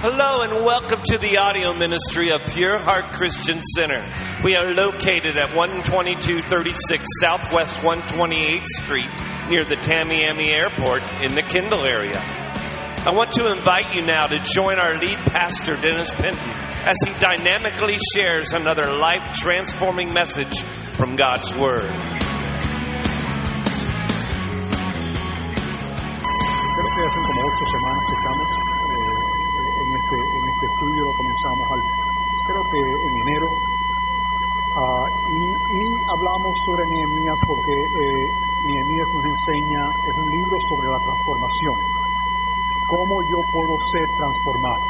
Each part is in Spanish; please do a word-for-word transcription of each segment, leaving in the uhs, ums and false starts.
Hello and welcome to the audio ministry of Pure Heart Christian Center. We are located at one twenty-two thirty-six Southwest one twenty-eighth Street near the Tamiami Airport in the Kendall area. I want to invite you now to join our lead pastor, Dennis Penton, as he dynamically shares another life-transforming message from God's Word. Creo que hace como ocho semanas que estamos eh, en, este, en este estudio, lo comenzamos al, creo que en enero, uh, y, y hablamos sobre Nehemías porque eh, Nehemías nos enseña, es un libro sobre la transformación, cómo yo puedo ser transformado.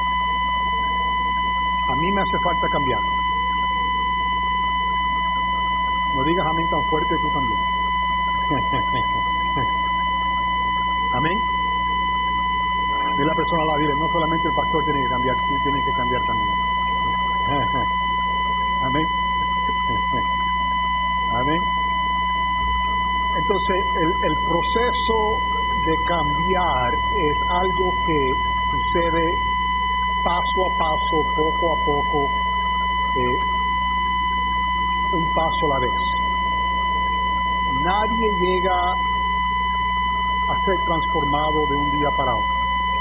A mí me hace falta cambiar. No digas amén tan fuerte, tú también. Amén. Dile a la persona a la vida, no solamente el pastor tiene que cambiar, tú tienes que cambiar también. Amén. Amén. Entonces, el, el proceso de cambiar es algo que sucede paso a paso, poco a poco, eh, un paso a la vez. Nadie llega a ser transformado de un día para otro.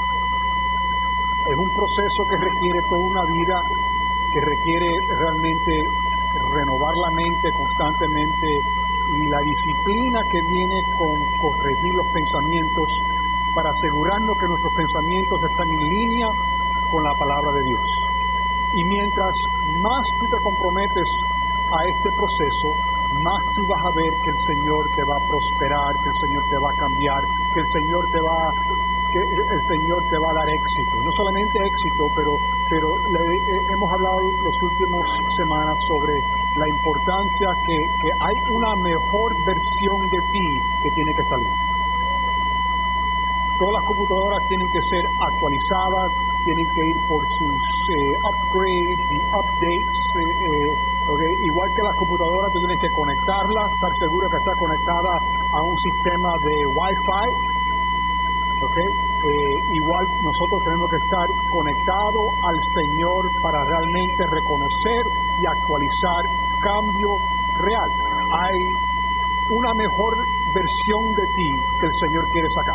Es un proceso que requiere toda una vida, que requiere realmente renovar la mente constantemente y la disciplina que viene con corregir los pensamientos para asegurarnos que nuestros pensamientos están en línea con la palabra de Dios. Y mientras más tú te comprometes a este proceso, más tú vas a ver que el Señor te va a prosperar, que el Señor te va a cambiar, que el Señor te va, que el Señor te va a dar éxito. No solamente éxito, pero, pero le, eh, hemos hablado las últimas semanas sobre la importancia que, que hay una mejor versión de ti que tiene que salir. Todas las computadoras tienen que ser actualizadas, tienen que ir por sus eh, upgrades y updates. Eh, eh, okay. Igual que las computadoras, tú tienes que conectarlas, estar seguro que está conectada a un sistema de Wi-Fi. Okay. Eh, igual nosotros tenemos que estar conectados al Señor para realmente reconocer y actualizar cambio real. Hay una mejor versión de ti que el Señor quiere sacar.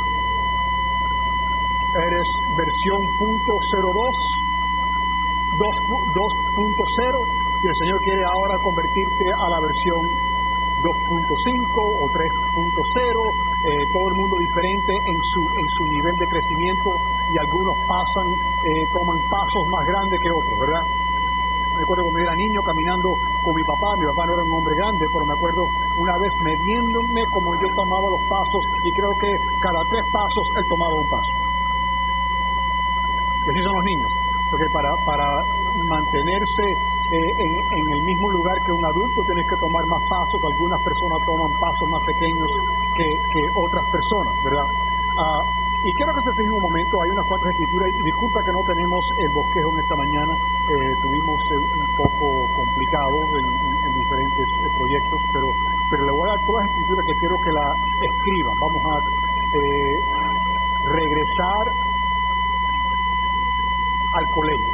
Eres versión punto cero dos, dos punto cero, y el Señor quiere ahora convertirte a la versión dos punto cinco o tres punto cero, eh, todo el mundo diferente en su en su nivel de crecimiento, y algunos pasan, eh, toman pasos más grandes que otros, ¿verdad? Me acuerdo cuando yo era niño caminando con mi papá, mi papá no era un hombre grande, pero me acuerdo una vez midiéndome como yo tomaba los pasos, y creo que cada tres pasos él tomaba un paso. Y así son los niños, porque para, para mantenerse eh, en, en el mismo lugar que un adulto tienes que tomar más pasos, algunas personas toman pasos más pequeños que, que otras personas, ¿verdad? Uh, y quiero que se fijen un momento, hay unas cuantas escrituras, y disculpa que no tenemos el bosquejo en esta mañana, eh, tuvimos eh, un poco complicado en, en, en diferentes eh, proyectos, pero, pero le voy a dar todas las escrituras que quiero que la escriban. Vamos a eh, regresar al colegio,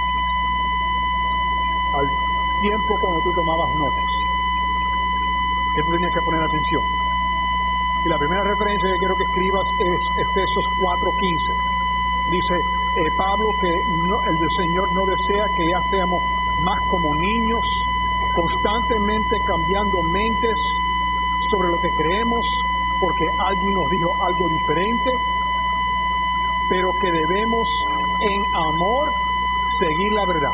al tiempo cuando tú tomabas notas, que tú tenías que poner atención. Y la primera referencia que quiero que escribas es Efesios cuatro quince. Dice eh, Pablo que no, el del Señor no desea que ya seamos más como niños, constantemente cambiando mentes sobre lo que creemos, porque alguien nos dijo algo diferente, pero que debemos en amor seguir la verdad.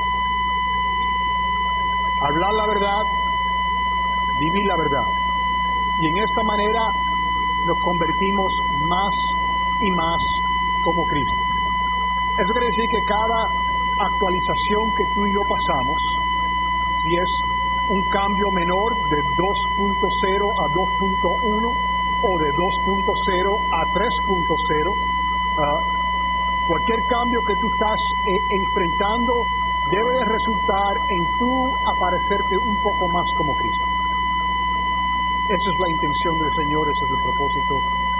Hablar la verdad, vivir la verdad. Y en esta manera nos convertimos más y más como Cristo. Eso quiere decir que cada actualización que tú y yo pasamos, si es un cambio menor de dos punto cero a dos punto uno o de dos punto cero a tres punto cero, uh, cualquier cambio que tú estás eh, enfrentando debe de resultar en tú aparecerte un poco más como Cristo. Esa es la intención del Señor, ese es el propósito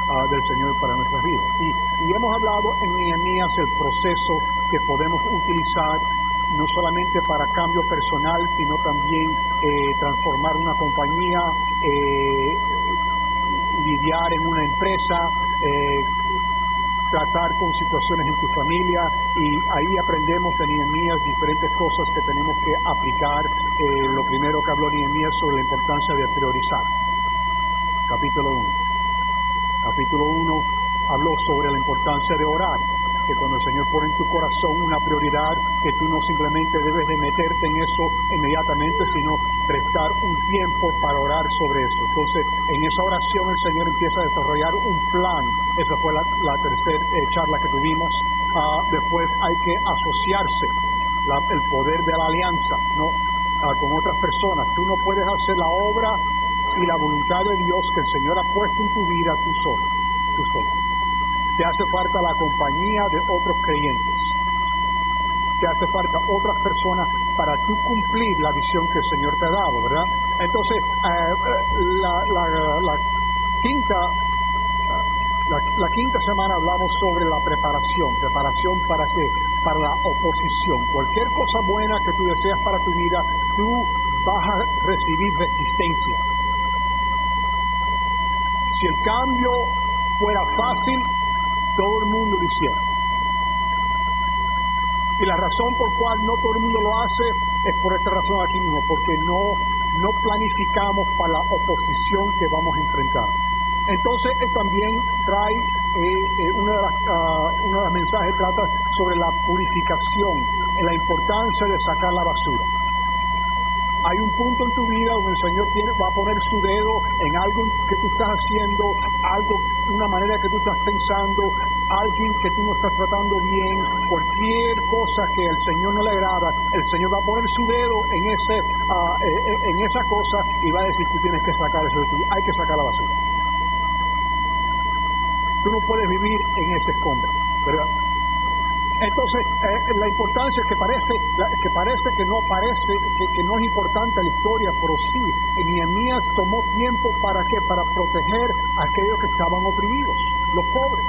uh, del Señor para nuestras vidas. Y, y hemos hablado en Nehemías el proceso que podemos utilizar no solamente para cambio personal, sino también eh, transformar una compañía, eh, lidiar en una empresa, eh, tratar con situaciones en tu familia, y ahí aprendemos de Nehemías diferentes cosas que tenemos que aplicar. Eh, lo primero que habló Nehemías sobre la importancia de priorizar. Capítulo uno. Capítulo uno habló sobre la importancia de orar, que cuando el Señor pone en tu corazón una prioridad, que tú no simplemente debes de meterte en eso inmediatamente, sino prestar un tiempo para orar sobre eso. Entonces, en esa oración el Señor empieza a desarrollar un plan. Esa fue la, la tercera eh, charla que tuvimos. Uh, después hay que asociarse, la, el poder de la alianza, ¿no? Uh, con otras personas. Tú no puedes hacer la obra y la voluntad de Dios que el Señor ha puesto en tu vida tú solo. Tú solo. Te hace falta la compañía de otros creyentes. Te hace falta otras personas para tú cumplir la visión que el Señor te ha dado, ¿verdad? Entonces, eh, la, la, la quinta la, la quinta semana hablamos sobre la preparación. ¿Preparación para qué? Para la oposición. Cualquier cosa buena que tú deseas para tu vida, tú vas a recibir resistencia. Si el cambio fuera fácil, todo el mundo lo hiciera. Y la razón por cual no todo el mundo lo hace es por esta razón aquí mismo, porque no, no planificamos para la oposición que vamos a enfrentar. Entonces, él también trae, eh, eh, una de las, uh, uno de los mensajes trata sobre la purificación, en la importancia de sacar la basura. Hay un punto en tu vida donde el Señor tiene, va a poner su dedo en algo que tú estás haciendo, algo, una manera que tú estás pensando, alguien que tú no estás tratando bien, cualquier cosa que al Señor no le agrada, el Señor va a poner su dedo en ese, uh, eh, en esa cosa y va a decir, tú tienes que sacar eso de ti, hay que sacar la basura. Tú no puedes vivir en ese escombro, ¿verdad? Entonces, eh, la importancia que parece, la, que parece que no parece, que, que no es importante la historia, pero sí, Nehemías tomó tiempo para qué, para proteger a aquellos que estaban oprimidos, los pobres.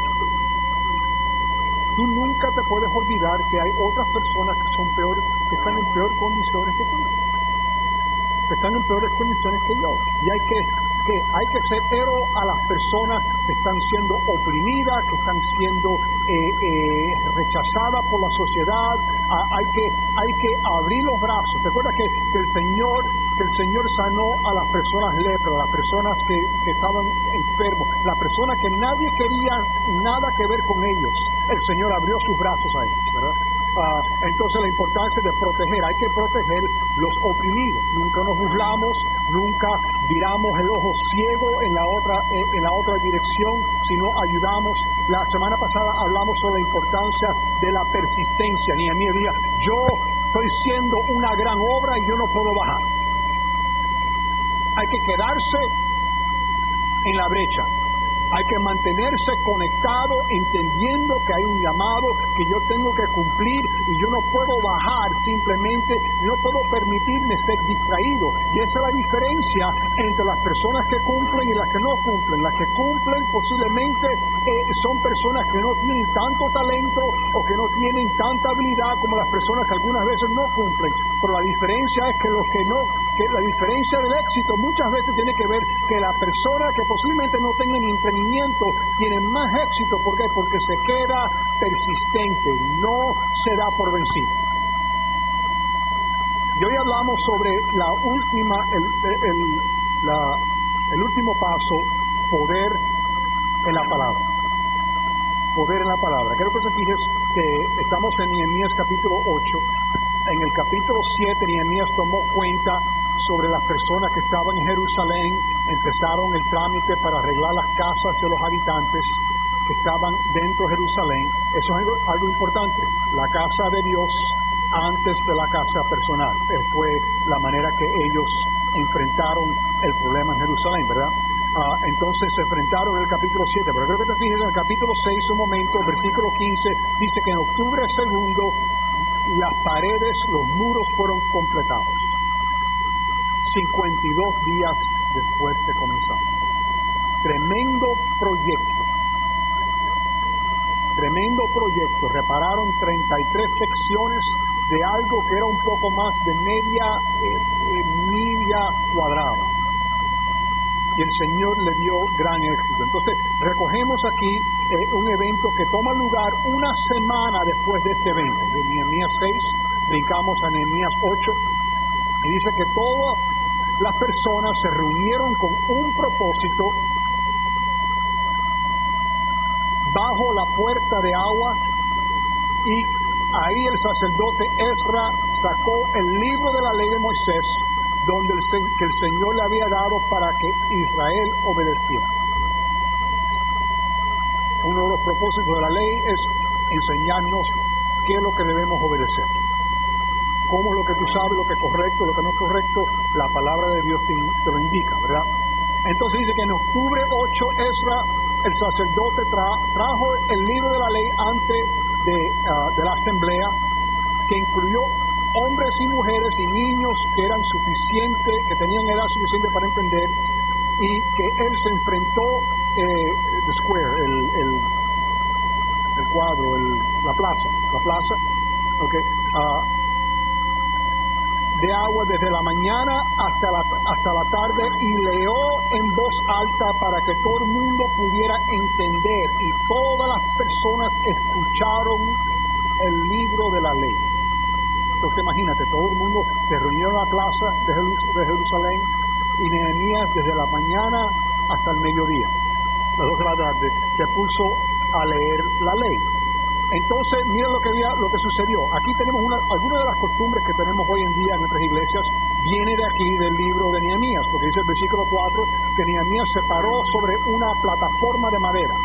Tú nunca te puedes olvidar que hay otras personas que son peores, que están en peores condiciones que tú, que están en peores condiciones que yo, y hay que que hay que ser héroe a las personas que están siendo oprimidas, que están siendo eh, eh, rechazadas por la sociedad. Ah, hay que hay que abrir los brazos. ¿Te acuerdas que, que el Señor que el Señor sanó a las personas lepras, a las personas que, que estaban enfermos, las personas que nadie quería nada que ver con ellos? El Señor abrió sus brazos a ellos, ¿verdad? Uh, entonces la importancia de proteger, hay que proteger los oprimidos. Nunca nos burlamos, nunca viramos el ojo ciego en la otra eh, en la otra dirección, sino ayudamos. La semana pasada hablamos sobre la importancia de la persistencia. Nehemías decía, yo estoy haciendo una gran obra y yo no puedo bajar. Hay que quedarse en la brecha. Hay que mantenerse conectado, entendiendo que hay un llamado que yo tengo que cumplir y yo no puedo bajar simplemente, no puedo permitirme ser distraído. Y esa es la diferencia entre las personas que cumplen y las que no cumplen. Las que cumplen posiblemente eh, son personas que no tienen tanto talento o que no tienen tanta habilidad como las personas que algunas veces no cumplen. Pero la diferencia es que los que no, que la diferencia del éxito muchas veces tiene que ver que la persona que posiblemente no tenga ni entrenamiento tiene más éxito. ¿Por qué? Porque se queda persistente, no se da por vencido. Y hoy hablamos sobre la última, el, el, la, el último paso, poder en la palabra. Poder en la palabra. Quiero que se fijes que estamos en Nehemías capítulo ocho. En el capítulo siete, Nehemías tomó cuenta sobre las personas que estaban en Jerusalén. Empezaron el trámite para arreglar las casas de los habitantes que estaban dentro de Jerusalén. Eso es algo, algo importante. La casa de Dios antes de la casa personal. Fue la manera que ellos enfrentaron el problema en Jerusalén, ¿verdad? Uh, entonces se enfrentaron en el capítulo siete, pero creo que te fijes en el capítulo seis un momento, versículo quince, dice que en octubre segundo las paredes, los muros fueron completados. cincuenta y dos días después de comenzar. tremendo proyecto. Tremendo proyecto. Repararon treinta y tres secciones de algo que era un poco más de media eh, eh, milla cuadrada. Y el Señor le dio gran éxito. Entonces, recogemos aquí eh, un evento que toma lugar una semana después de este evento. De Nehemías seis, brincamos a Nehemías ocho, y dice que todas las personas se reunieron con un propósito bajo la puerta de agua, y ahí el sacerdote Ezra sacó el libro de la ley de Moisés, donde el, que el Señor le había dado para que Israel obedeciera. Uno de los propósitos de la ley es enseñarnos qué es lo que debemos obedecer. Cómo es lo que tú sabes, lo que es correcto, lo que no es correcto, la palabra de Dios te, te lo indica, ¿verdad? Entonces dice que en octubre ocho, Ezra, el sacerdote, tra, trajo el libro de la ley ante de, uh, de la asamblea, que incluyó hombres y mujeres y niños que eran suficientes, que tenían edad suficiente para entender, y que él se enfrentó, eh, the square, el, el, el cuadro, el, la plaza, la plaza, okay, uh, de agua desde la mañana hasta la, hasta la tarde, y leó en voz alta para que todo el mundo pudiera entender, y todas las personas escucharon el libro de la ley. Entonces imagínate, todo el mundo se reunió en la plaza de, Jerus- de Jerusalén, y Nehemías desde la mañana hasta el mediodía, las dos de la tarde, se puso a leer la ley. Entonces, mira lo que, había, lo que sucedió. Aquí tenemos una, algunas de las costumbres que tenemos hoy en día en nuestras iglesias, viene de aquí, del libro de Nehemías, porque dice el versículo cuatro, que Nehemías se paró sobre una plataforma de madera.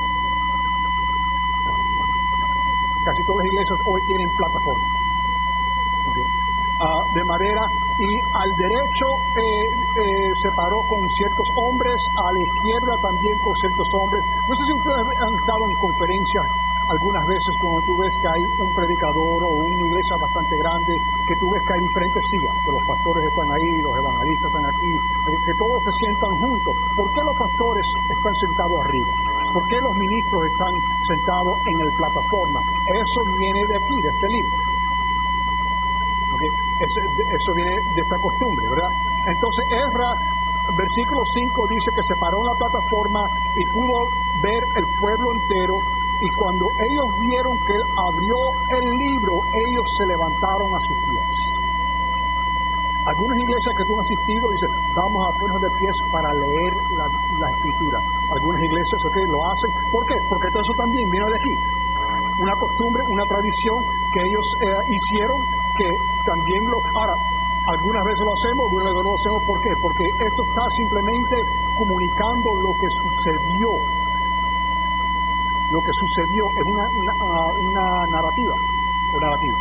Casi todas las iglesias hoy tienen plataformas. Okay. Uh, de madera, y al derecho eh, eh, se paró con ciertos hombres, a la izquierda también con ciertos hombres. No sé si ustedes han estado en conferencias algunas veces cuando tú ves que hay un predicador o una iglesia bastante grande, que tú ves que hay diferentes sillas, que los pastores están ahí, los evangelistas están aquí, que todos se sientan juntos. ¿Por qué los pastores están sentados arriba? ¿Por qué los ministros están sentados en la plataforma? Eso viene de aquí, de este libro. Okay. Eso, eso viene de esta costumbre, ¿verdad? Entonces Ezra, versículo cinco, dice que se paró en la plataforma y pudo ver el pueblo entero, y cuando ellos vieron que él abrió el libro, ellos se levantaron a sus pies. Algunas iglesias que tú has asistido dicen, vamos a ponernos de pies para leer la, la escritura. Algunas iglesias, ok, lo hacen. ¿Por qué? Porque eso también viene de aquí. Una costumbre, una tradición que ellos eh, hicieron, que también lo... Ahora, algunas veces lo hacemos, algunas veces no lo hacemos. ¿Por qué? Porque esto está simplemente comunicando lo que sucedió. Lo que sucedió es una, una, una narrativa. O narrativa.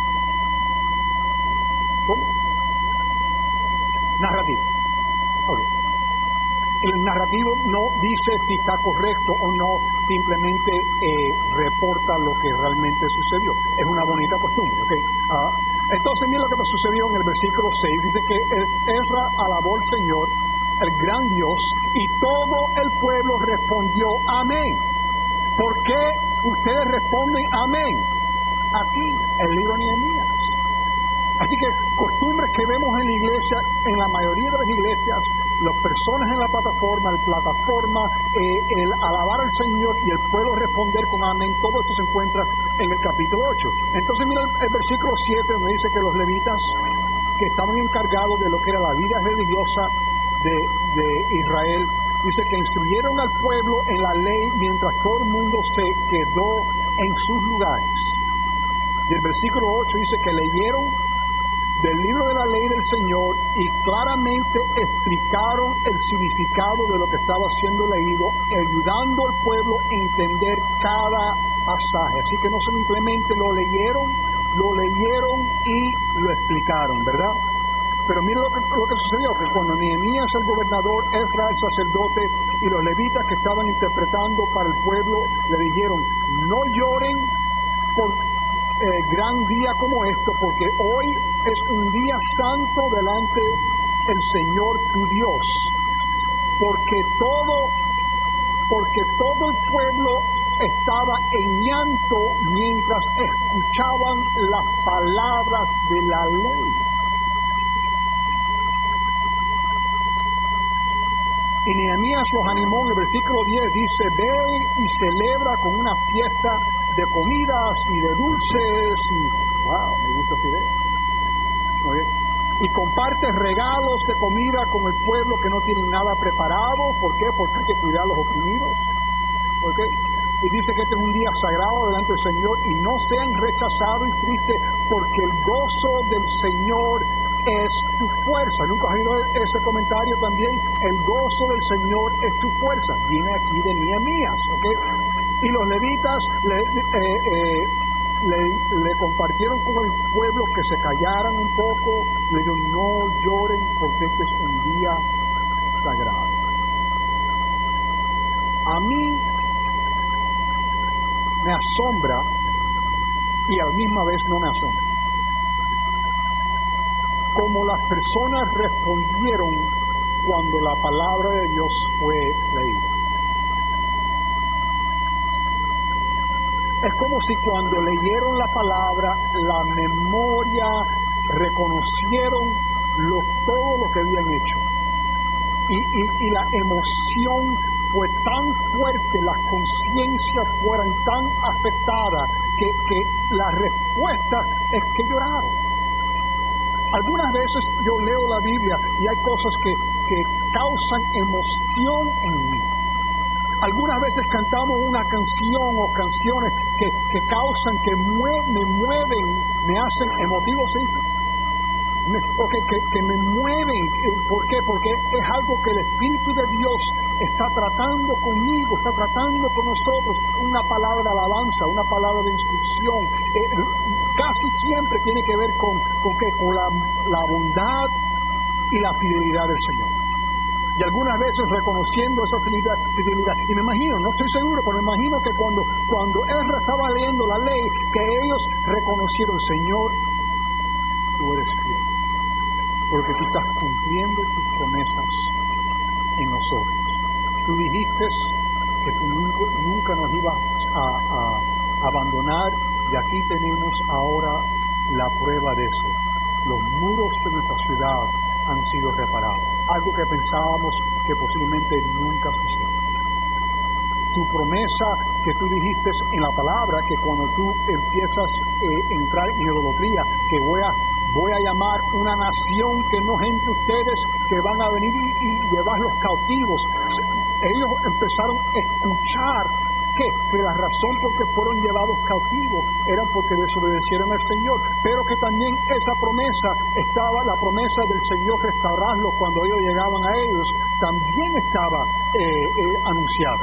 ¿Cómo? Narrativa. Okay. El narrativo no dice si está correcto o no, simplemente eh, reporta lo que realmente sucedió. Es una bonita costumbre, ¿ok? Uh, entonces, mira lo que sucedió en el versículo seis. Dice que Ezra alabó al Señor, el gran Dios, y todo el pueblo respondió amén. ¿Por qué ustedes responden amén? Aquí, el libro de Nehemías. Así que costumbres que vemos en la iglesia, en la mayoría de las iglesias, las personas en la plataforma, la plataforma, eh, el alabar al Señor y el pueblo responder con amén, todo esto se encuentra en el capítulo ocho. Entonces mira el, el versículo siete, donde dice que los levitas, que estaban encargados de lo que era la vida religiosa de, de Israel, dice que instruyeron al pueblo en la ley mientras todo el mundo se quedó en sus lugares. Y el versículo ocho dice que leyeron del libro de la ley del Señor y claramente explicaron el significado de lo que estaba siendo leído, ayudando al pueblo a entender cada pasaje. Así que no simplemente lo leyeron, lo leyeron y lo explicaron, ¿verdad? Pero mira lo que, lo que sucedió, que cuando Nehemías, el gobernador, Ezra, el sacerdote, y los levitas que estaban interpretando para el pueblo, le dijeron, no lloren por eh, gran día como esto, porque hoy es un día santo delante del Señor tu Dios, porque todo porque todo el pueblo estaba en llanto mientras escuchaban las palabras de la ley. Y Nehemías los animó. En el versículo diez dice: ve y celebra con una fiesta de comidas y de dulces. Y wow, me gusta esa idea. Muy bien. Y comparte regalos de comida con el pueblo que no tienen nada preparado. ¿Por qué? Porque hay que cuidar a los oprimidos. ¿Por qué? Y dice que este es un día sagrado delante del Señor, y no sean rechazados y tristes, porque el gozo del Señor es tu fuerza. ¿Nunca has oído ese comentario también? El gozo del Señor es tu fuerza. Viene aquí de Nehemías, ¿ok? Y los levitas le, eh, eh, le, le compartieron con el pueblo que se callaran un poco. Le dijeron: no lloren, porque este es un día sagrado. A mí me asombra y a la misma vez no me asombra como las personas respondieron cuando la palabra de Dios fue leída. Es como si cuando leyeron la palabra, la memoria, reconocieron lo, todo lo que habían hecho. Y, y, y la emoción fue tan fuerte, las conciencias fueron tan afectadas, que, que la respuesta es que lloraron. Algunas veces yo leo la Biblia y hay cosas que, que causan emoción en mí. Algunas veces cantamos una canción o canciones que, que causan, que mue, me mueven, me hacen emotivo, ¿sí? Me, okay, que, que me mueven. ¿Por qué? Porque es algo que el Espíritu de Dios está tratando conmigo, está tratando con nosotros. Una palabra de alabanza, una palabra de instrucción. Eh, casi siempre tiene que ver con, con, ¿qué? con la, la bondad y la fidelidad del Señor. Y algunas veces reconociendo esa fidelidad, fidelidad. Y me imagino, no estoy seguro, pero me imagino que cuando, cuando Ezra estaba leyendo la ley, que ellos reconocieron: Señor, tú eres fiel, porque tú estás cumpliendo tus promesas en nosotros. Tú dijiste que tú nunca, nunca nos ibas a, a abandonar, y aquí tenemos ahora la prueba de eso. Los muros de nuestra ciudad han sido reparados, algo que pensábamos que posiblemente nunca sucedió. Tu promesa que tú dijiste en la palabra, que cuando tú empiezas a eh, entrar en idolatría, que voy a Voy a llamar una nación que no es entre ustedes, que van a venir y, y llevar los cautivos. Ellos empezaron a escuchar que, que la razón por que fueron llevados cautivos era porque desobedecieron al Señor, pero que también esa promesa estaba, la promesa del Señor restaurarlos cuando ellos llegaban a ellos, también estaba eh, eh, anunciada.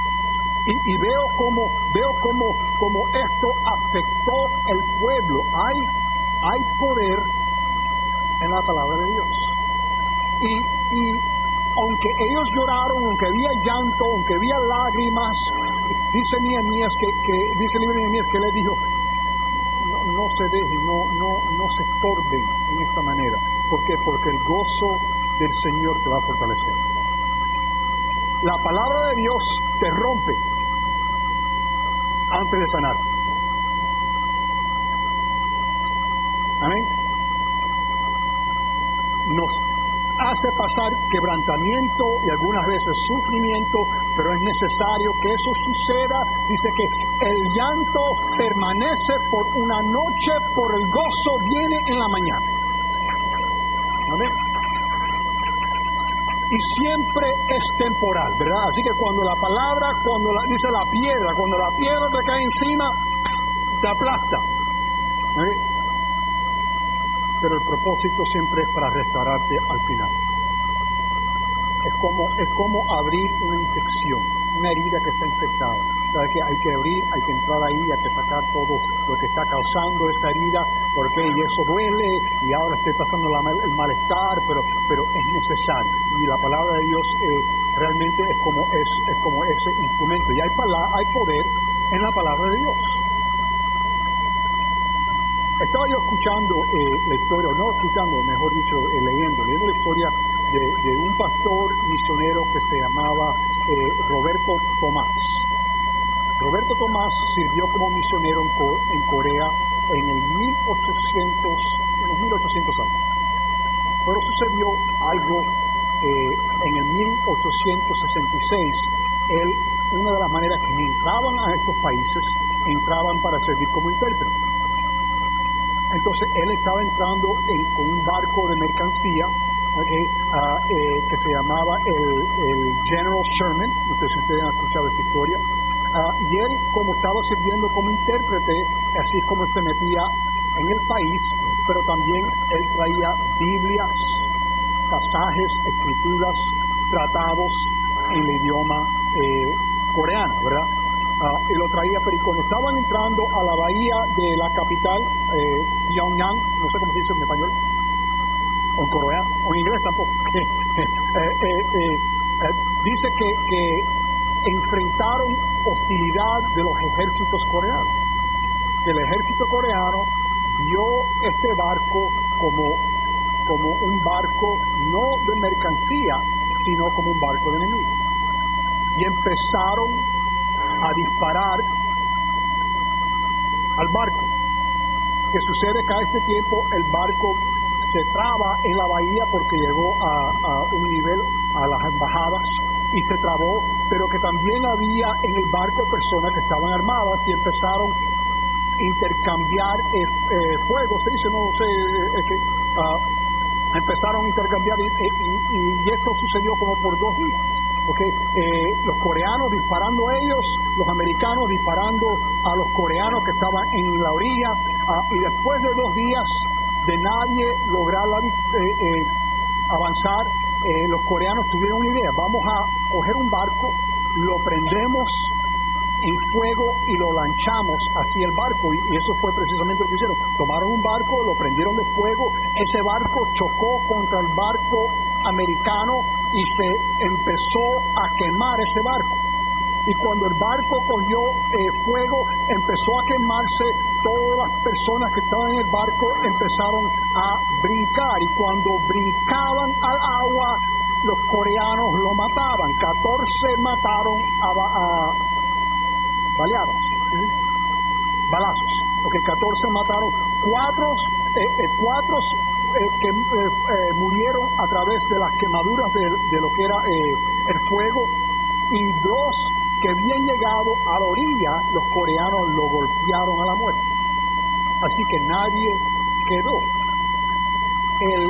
Y, y veo cómo veo cómo, cómo esto afectó el pueblo. Hay Hay poder en la palabra de Dios. Y, y aunque ellos lloraron, aunque había llanto, aunque había lágrimas, dice Nehemías que, que dice el libro de Nehemías que le dijo: no, no se dejen, no, no, no se estorben en esta manera. ¿Por qué? Porque el gozo del Señor te va a fortalecer. La palabra de Dios te rompe antes de sanar. Amén. Nos hace pasar quebrantamiento y algunas veces sufrimiento, pero es necesario que eso suceda. Dice que el llanto permanece por una noche, por el gozo viene en la mañana. Amén. Y siempre es temporal, ¿verdad? Así que cuando la palabra, cuando la, dice la piedra, cuando la piedra te cae encima, te aplasta. ¿Amén? Pero el propósito siempre es para restaurarte al final. Es como, es como abrir una infección, una herida que está infectada. ¿Sabes qué? Hay que abrir, hay que entrar ahí, hay que sacar todo lo que está causando esa herida, porque y eso duele, y ahora estoy pasando la, el malestar, pero, pero es necesario. Y la palabra de Dios eh, realmente es como, es, es como ese instrumento. Y hay, pala- hay poder en la palabra de Dios. Estaba yo escuchando eh, la historia, o no escuchando, mejor dicho, eh, leyendo, leyendo la historia de, de un pastor misionero que se llamaba eh, Roberto Tomás. Roberto Tomás sirvió como misionero en, Co- en Corea en el mil ochocientos, en los mil ochocientos años. Pero sucedió algo eh, en el mil ochocientos sesenta y seis. Él, una de las maneras que entraban a estos países, entraban para servir como intérprete. Entonces él estaba entrando en, con un barco de mercancía, okay, uh, eh, que se llamaba el, el General Sherman. No sé si ustedes han escuchado esta historia. Uh, y él, como estaba sirviendo como intérprete, así es como se metía en el país, pero también él traía Biblias, pasajes, escrituras, tratados en el idioma eh, coreano, ¿verdad? Uh, y lo traía, pero cuando estaban entrando a la bahía de la capital, eh, Pyongyang, no sé cómo se dice en español, o en coreano, o en inglés tampoco, eh, eh, eh, eh, dice que, que enfrentaron hostilidad de los ejércitos coreanos. El ejército coreano vio este barco como, como un barco no de mercancía, sino como un barco de enemigo. Y empezaron a disparar al barco. Que sucede que a este tiempo el barco se traba en la bahía porque llegó a, a un nivel a las embajadas y se trabó, pero que también había en el barco personas que estaban armadas y empezaron a intercambiar eh, eh, fuego, se dice, no sé, es que uh, empezaron a intercambiar y, y, y, y esto sucedió como por dos días. Okay. Eh, los coreanos disparando a ellos, los americanos disparando a los coreanos que estaban en la orilla, uh, y después de dos días de nadie lograr la, eh, eh, avanzar, eh, los coreanos tuvieron una idea: vamos a coger un barco, lo prendemos en fuego y lo lanchamos hacia el barco, y, y eso fue precisamente lo que hicieron. Tomaron un barco, lo prendieron de fuego, ese barco chocó contra el barco americano y se empezó a quemar ese barco. Y cuando el barco cogió eh, fuego, empezó a quemarse, todas las personas que estaban en el barco empezaron a brincar, y cuando brincaban al agua, los coreanos lo mataban. catorce mataron a, a baleadas, ¿sí? balazos. Okay, catorce mataron, cuatro, eh, eh, cuatro eh, que eh, eh, murieron a través de las quemaduras de, de lo que era eh, el fuego, y dos que habían llegado a la orilla, los coreanos lo golpearon a la muerte. Así que nadie quedó. El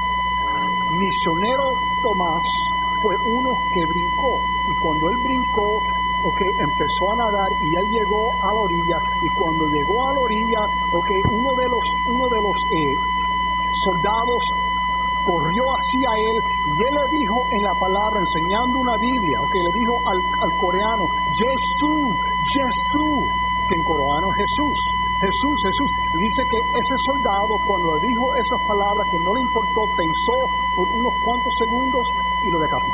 misionero Tomás fue uno que brincó, y cuando él brincó, okay, empezó a nadar y él llegó a la orilla, y cuando llegó a la orilla, okay, uno de los, uno de los eh, soldados corrió hacia él y él le dijo en la palabra, enseñando una Biblia, okay, le dijo al, al coreano, Jesús, Jesús, que en coreano es Jesús, Jesús, Jesús. Dice que ese soldado, cuando le dijo esas palabras, que no le importó, pensó por unos cuantos segundos y lo decapitó.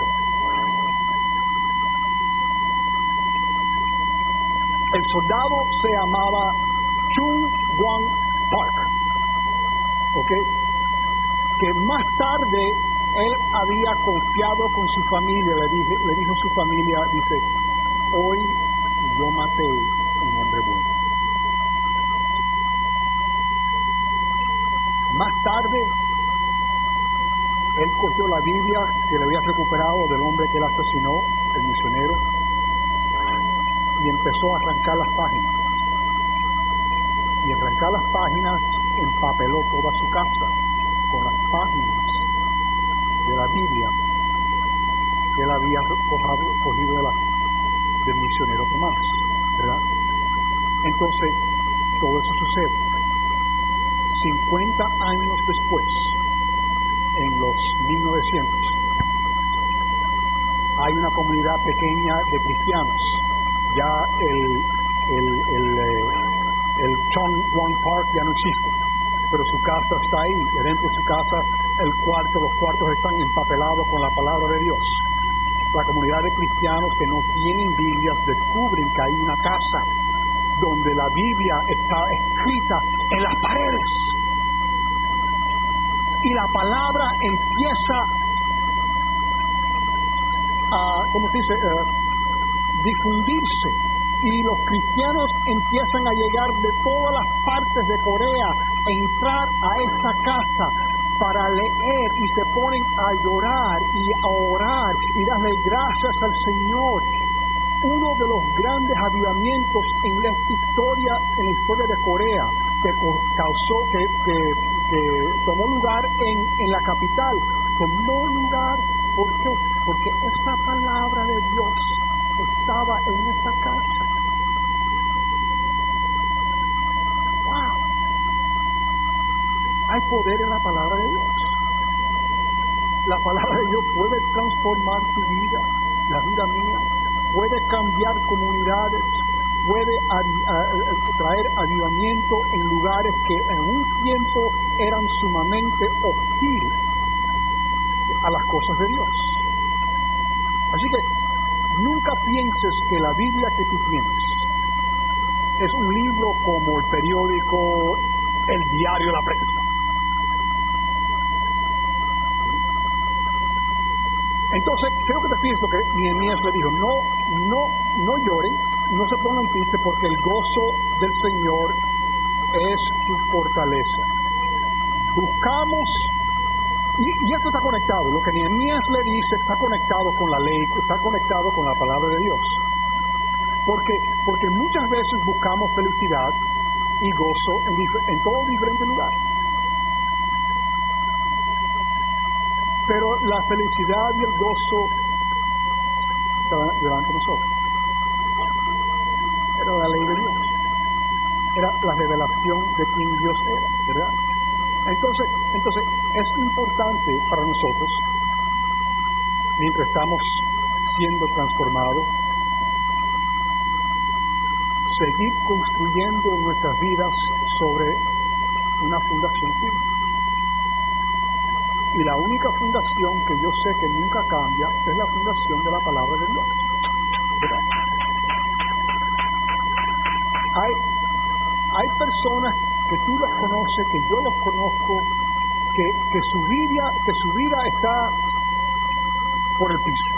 El soldado se llamaba Chung Won Park, ¿okay? Que más tarde él había confiado con su familia, le, dije, le dijo a su familia, dice, hoy yo maté un hombre bueno. Más tarde, él cogió la Biblia que le había recuperado del hombre que él asesinó, el misionero, y empezó a arrancar las páginas. Y arrancar las páginas empapeló toda su casa con las páginas de la Biblia que él había cogido, cogido de la, del misionero Tomás, ¿verdad? Entonces, todo eso sucede. cincuenta años después, en los mil novecientos, hay una comunidad pequeña de cristianos. Ya el, el, el, el, el Chung Won Park ya no existe, pero su casa está ahí, y dentro de su casa el cuarto, los cuartos están empapelados con la palabra de Dios. La comunidad de cristianos que no tienen Biblias descubren que hay una casa donde la Biblia está escrita en las paredes, y la palabra empieza a ¿cómo se dice? Uh, difundirse. Y los cristianos empiezan a llegar de todas las partes de Corea, a entrar a esta casa para leer y se ponen a llorar y a orar y darle gracias al Señor. Uno de los grandes avivamientos en la historia, en la historia de Corea, que causó, que, que, que tomó lugar en, en la capital, tomó lugar, ¿por qué? Porque esta palabra de Dios estaba en esa casa. ¡Wow! Hay poder en la palabra de Dios. La palabra de Dios puede transformar tu vida, la vida mía, puede cambiar comunidades, puede avi- a, a, traer avivamiento en lugares que en un tiempo eran sumamente hostiles a las cosas de Dios. Así que nunca pienses que la Biblia que tú tienes es un libro como el periódico, el diario La Prensa. Entonces, creo que te fijas lo que Nehemías le dijo, no, no, no lloren, no se pongan tristes porque el gozo del Señor es su fortaleza. Buscamos, y, y esto está conectado, lo que Nehemías le dice está conectado con la ley, está conectado con la palabra de Dios. Porque, porque muchas veces buscamos felicidad y gozo en, en todos diferentes lugares. Pero la felicidad y el gozo estaban delante de nosotros. Era la ley de Dios. Era la revelación de quién Dios era, ¿verdad? Entonces, entonces es importante para nosotros, mientras estamos siendo transformados, seguir construyendo nuestras vidas sobre una fundación firme. Y la única fundación que yo sé que nunca cambia es la fundación de la palabra de Dios. ¿Verdad? Hay, hay personas que tú los conoces, que yo los conozco, que, que, su vida, que su vida está por el piso.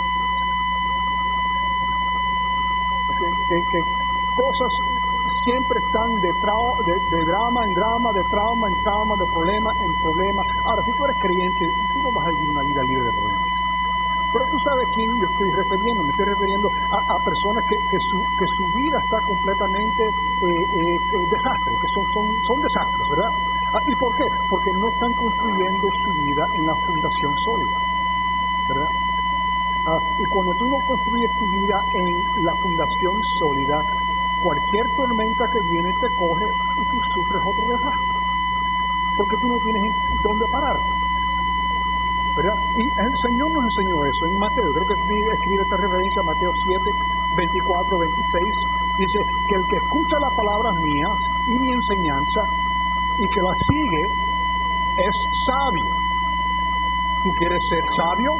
Que, que, que cosas siempre están de, trau, de, de drama en drama, de trauma en trauma, de problema en problema. Ahora, si tú eres creyente, tú no vas a vivir una vida libre de problemas. Pero tú sabes a quién yo estoy refiriendo. Me estoy refiriendo a, a personas que, que, su, que su vida está completamente eh, eh, eh, desastre, que son, son, son desastres, ¿verdad? ¿Y por qué? Porque no están construyendo su vida en la fundación sólida, ¿verdad? Ah, y cuando tú no construyes tu vida en la fundación sólida, cualquier tormenta que viene te coge y tú sufres otro desastre. Porque tú no tienes dónde parar. ¿Verdad? Y el Señor nos enseñó eso en Mateo. Creo que escribe esta referencia a Mateo siete, veinticuatro, veintiséis. Dice que el que escucha las palabras mías y mi enseñanza y que la sigue es sabio. ¿Tú quieres ser sabio?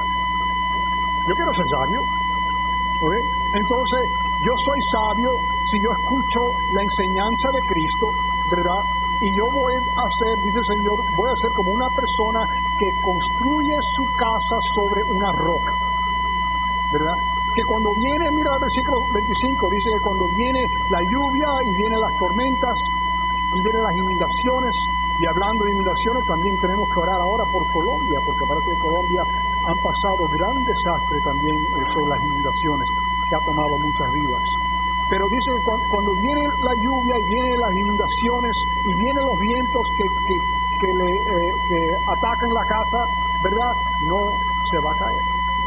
Yo quiero ser sabio. ¿Okay? Entonces, yo soy sabio si yo escucho la enseñanza de Cristo, ¿verdad? Y yo voy a ser, dice el Señor, voy a ser como una persona que construye su casa sobre una roca, ¿verdad? Que cuando viene, mira el versículo veinticinco, dice que cuando viene la lluvia y vienen las tormentas y vienen las inundaciones, y hablando de inundaciones también tenemos que orar ahora por Colombia, porque parece que Colombia han pasado gran desastre también sobre las inundaciones, que ha tomado muchas vidas. Pero dice que cuando, cuando viene la lluvia y vienen las inundaciones y vienen los vientos que, que, que le eh, que atacan la casa, ¿verdad? No se va a caer.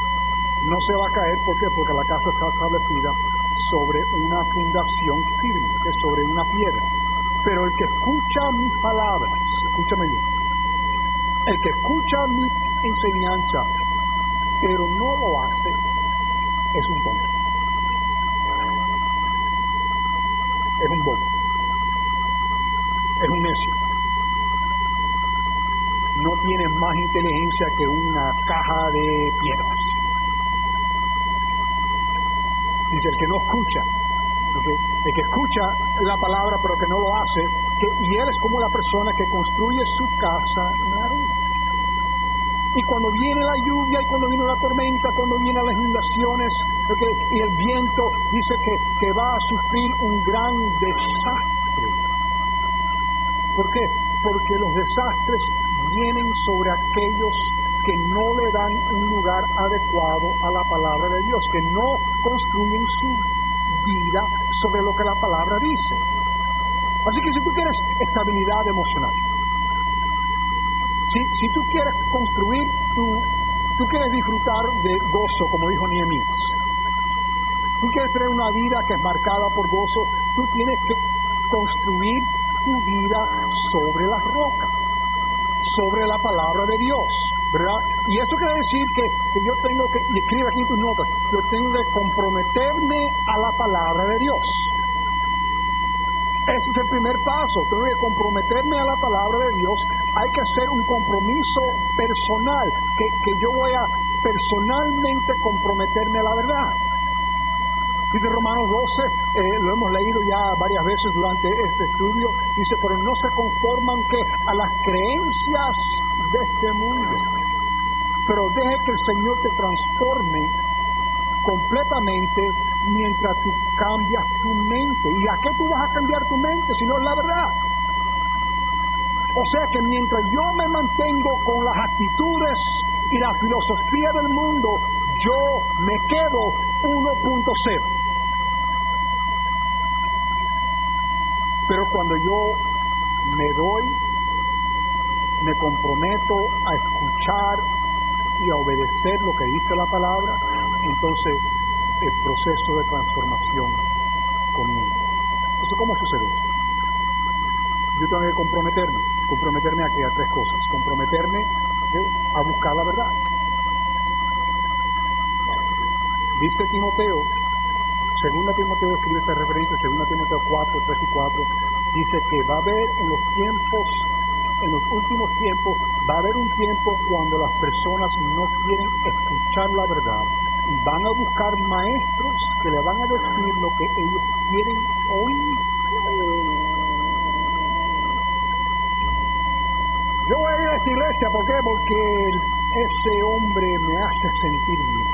No se va a caer, ¿por qué? Porque la casa está establecida sobre una fundación firme, que es sobre una piedra. Pero el que escucha mis palabras, escúchame bien, el que escucha mi enseñanza, pero no lo hace, es un tonto. Es un bobo. Es un necio. No tiene más inteligencia que una caja de piedras. Dice el que no escucha, ¿okay? El que escucha la palabra pero que no lo hace, que, y él es como la persona que construye su casa en la arena. Y cuando viene la lluvia, y cuando viene la tormenta, cuando vienen las inundaciones, okay, y el viento, dice que, que va a sufrir un gran desastre. ¿Por qué? Porque los desastres vienen sobre aquellos que no le dan un lugar adecuado a la palabra de Dios, que no construyen su vida sobre lo que la palabra dice. Así que si tú quieres estabilidad emocional, si, si tú quieres construir, tu, tú quieres disfrutar de gozo, como dijo Nehemías, tú quieres tener una vida que es marcada por gozo, tú tienes que construir tu vida sobre la roca, sobre la palabra de Dios, ¿verdad? Y eso quiere decir que, que yo tengo que, y escribe aquí en tus notas, yo tengo que comprometerme a la palabra de Dios. Ese es el primer paso, tengo que comprometerme a la palabra de Dios. Hay que hacer un compromiso personal, que, que yo voy a personalmente comprometerme a la verdad. Dice Romanos doce, eh, lo hemos leído ya varias veces durante este estudio, dice, pero no se conforman que a las creencias de este mundo, pero deje que el Señor te transforme completamente mientras tú cambias tu mente. ¿Y a qué tú vas a cambiar tu mente si no es la verdad? O sea que mientras yo me mantengo con las actitudes y la filosofía del mundo, yo me quedo uno punto cero. Pero cuando yo me doy, me comprometo a escuchar y a obedecer lo que dice la palabra, entonces el proceso de transformación comienza. Entonces, ¿cómo sucede eso? Yo tengo que comprometerme, comprometerme a que a tres cosas, comprometerme ¿sí? a buscar la verdad. Dice Timoteo, segunda Timoteo escribe esta referencia, segunda Timoteo cuatro, tres y cuatro, dice que va a haber en los tiempos, en los últimos tiempos, va a haber un tiempo cuando las personas no quieren escuchar la verdad y van a buscar maestros que le van a decir lo que ellos quieren oír. Yo voy a ir a esta iglesia, ¿por qué? Porque ese hombre me hace sentir bien.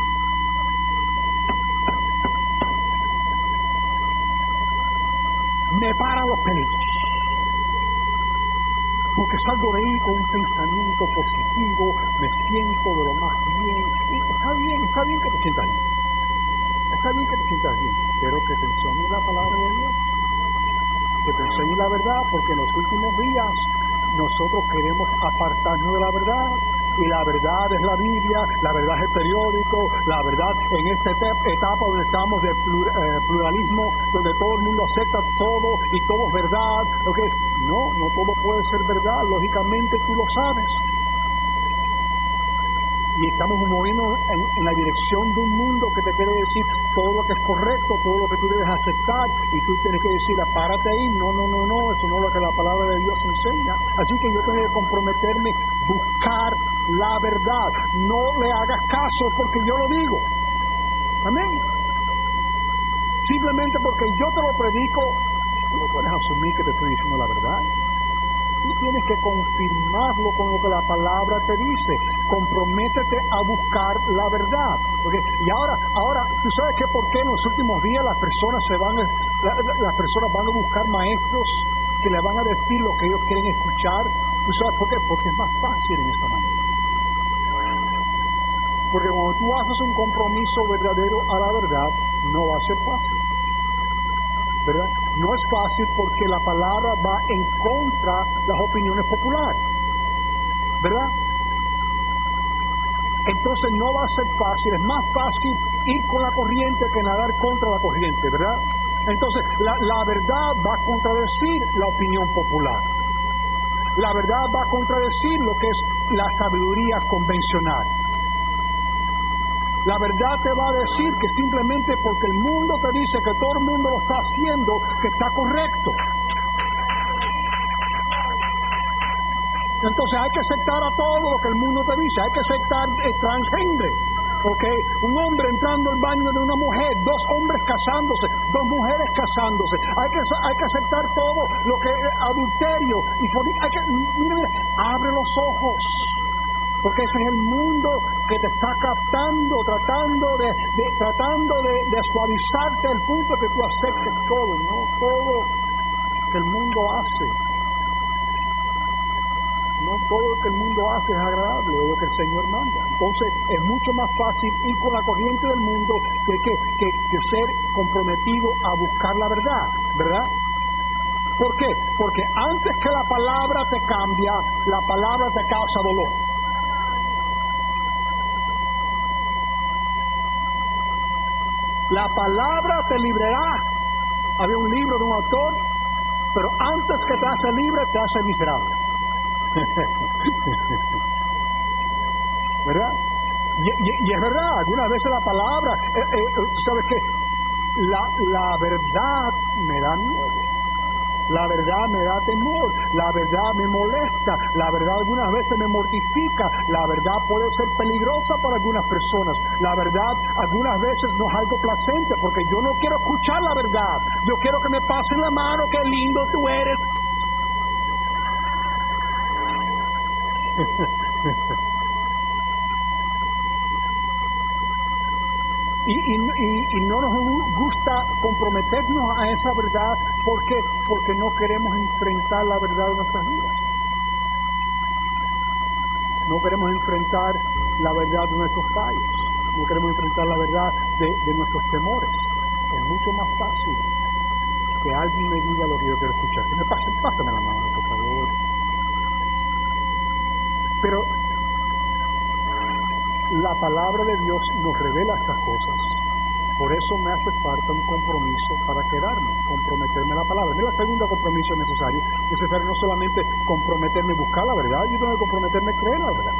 Me para los pelitos. Porque salgo de ahí con un pensamiento positivo, me siento de lo más bien. Y está bien, está bien que te sientas bien. Está bien que te sientas bien, pero que te enseñe la palabra de Dios. Que te enseñe la verdad, porque en los últimos días nosotros queremos apartarnos de la verdad. Y la verdad es la Biblia, la verdad es el periódico, la verdad en esta etapa donde estamos de pluralismo, donde todo el mundo acepta todo y todo es verdad. ¿Okay? No, no todo puede ser verdad, lógicamente tú lo sabes. Y estamos moviendo en, en la dirección de un mundo que te quiere decir todo lo que es correcto, todo lo que tú debes aceptar, y tú tienes que decir, párate ahí, no, no, no, no, eso no es lo que la palabra de Dios enseña. Así que yo tengo que comprometerme, buscar la verdad, no le hagas caso porque yo lo digo. Amén. Simplemente porque yo te lo predico, tú no puedes asumir que te estoy diciendo la verdad. Tú tienes que confirmarlo con lo que la palabra te dice. Comprométete a buscar la verdad. ¿Okay? Y ahora, ahora, ¿tú sabes que por qué en los últimos días las personas se van, la, las personas van a buscar maestros que le van a decir lo que ellos quieren escuchar? ¿Tú sabes por qué? Porque es más fácil en esa manera. Porque cuando tú haces un compromiso verdadero a la verdad, no va a ser fácil. ¿Verdad? No es fácil porque la palabra va en contra de las opiniones populares, ¿verdad? Entonces no va a ser fácil, es más fácil ir con la corriente que nadar contra la corriente, ¿verdad? Entonces la, la verdad va a contradecir la opinión popular. La verdad va a contradecir lo que es la sabiduría convencional. La verdad te va a decir que simplemente porque el mundo te dice que todo el mundo lo está haciendo, que está correcto. Entonces hay que aceptar a todo lo que el mundo te dice. Hay que aceptar el transgénero. ¿Okay? Un hombre entrando al baño de una mujer, dos hombres casándose, dos mujeres casándose. Hay que, hay que aceptar todo lo que es adulterio. Y hay que, mira, mira, abre los ojos. Porque ese es el mundo que te está captando, tratando de, de, tratando de, de suavizarte al punto que tú aceptes todo, ¿no? Todo que el mundo hace. No todo lo que el mundo hace es agradable, es lo que el Señor manda. Entonces es mucho más fácil ir con la corriente del mundo que, que, que, que ser comprometido a buscar la verdad, ¿verdad? ¿Por qué? Porque antes que la palabra te cambia, la palabra te causa dolor. La palabra te librará. Había un libro de un autor, pero antes que te hace libre, te hace miserable. ¿Verdad? Y, y, y es verdad, algunas veces la palabra, eh, eh, tú sabes que la, la verdad me da miedo, la verdad me da temor, la verdad me molesta, la verdad algunas veces me mortifica, la verdad puede ser peligrosa para algunas personas, la verdad algunas veces no es algo placente, porque yo no quiero escuchar la verdad, yo quiero que me pasen la mano, qué lindo tú eres. Y, y, y, y no nos gusta comprometernos a esa verdad. ¿Por qué? Porque no queremos enfrentar la verdad de nuestras vidas. No queremos enfrentar la verdad de nuestros fallos. No queremos enfrentar la verdad de, de nuestros temores. Es mucho más fácil que alguien me diga lo que yo quiero escuchar. Que me pase, pásame la mano, por favor. Pero la palabra de Dios nos revela estas cosas. Por eso me hace falta un compromiso para quedarme, comprometerme a la palabra. Es la segunda compromiso necesario. Necesario no solamente comprometerme a buscar la verdad, yo tengo que comprometerme a creer la verdad.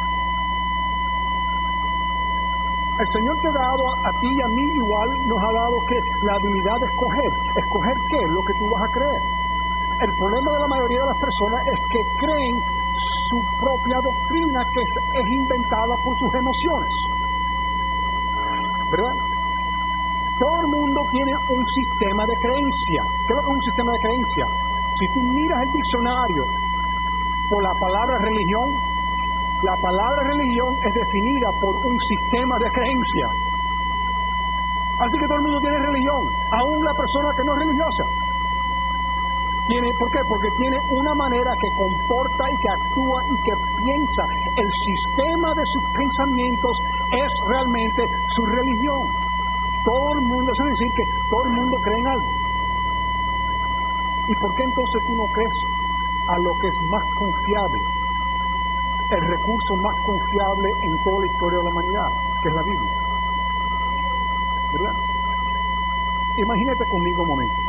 El Señor te ha dado a, a ti y a mí igual, nos ha dado que la habilidad de escoger. ¿Escoger qué? Lo que tú vas a creer. El problema de la mayoría de las personas es que creen su propia doctrina que es, es inventada por sus emociones, ¿verdad? Todo el mundo tiene un sistema de creencia. ¿Qué es lo que es un sistema de creencia? Si tú miras el diccionario por la palabra religión, la palabra religión es definida por un sistema de creencia. Así que todo el mundo tiene religión, aún la persona que no es religiosa. Tiene, ¿por qué? Porque tiene una manera que comporta y que actúa y que piensa. El sistema de sus pensamientos es realmente su religión. Todo el mundo, eso es decir que todo el mundo cree en algo. ¿Y por qué entonces tú no crees a lo que es más confiable? El recurso más confiable en toda la historia de la humanidad, que es la Biblia. ¿Verdad? Imagínate conmigo un momento.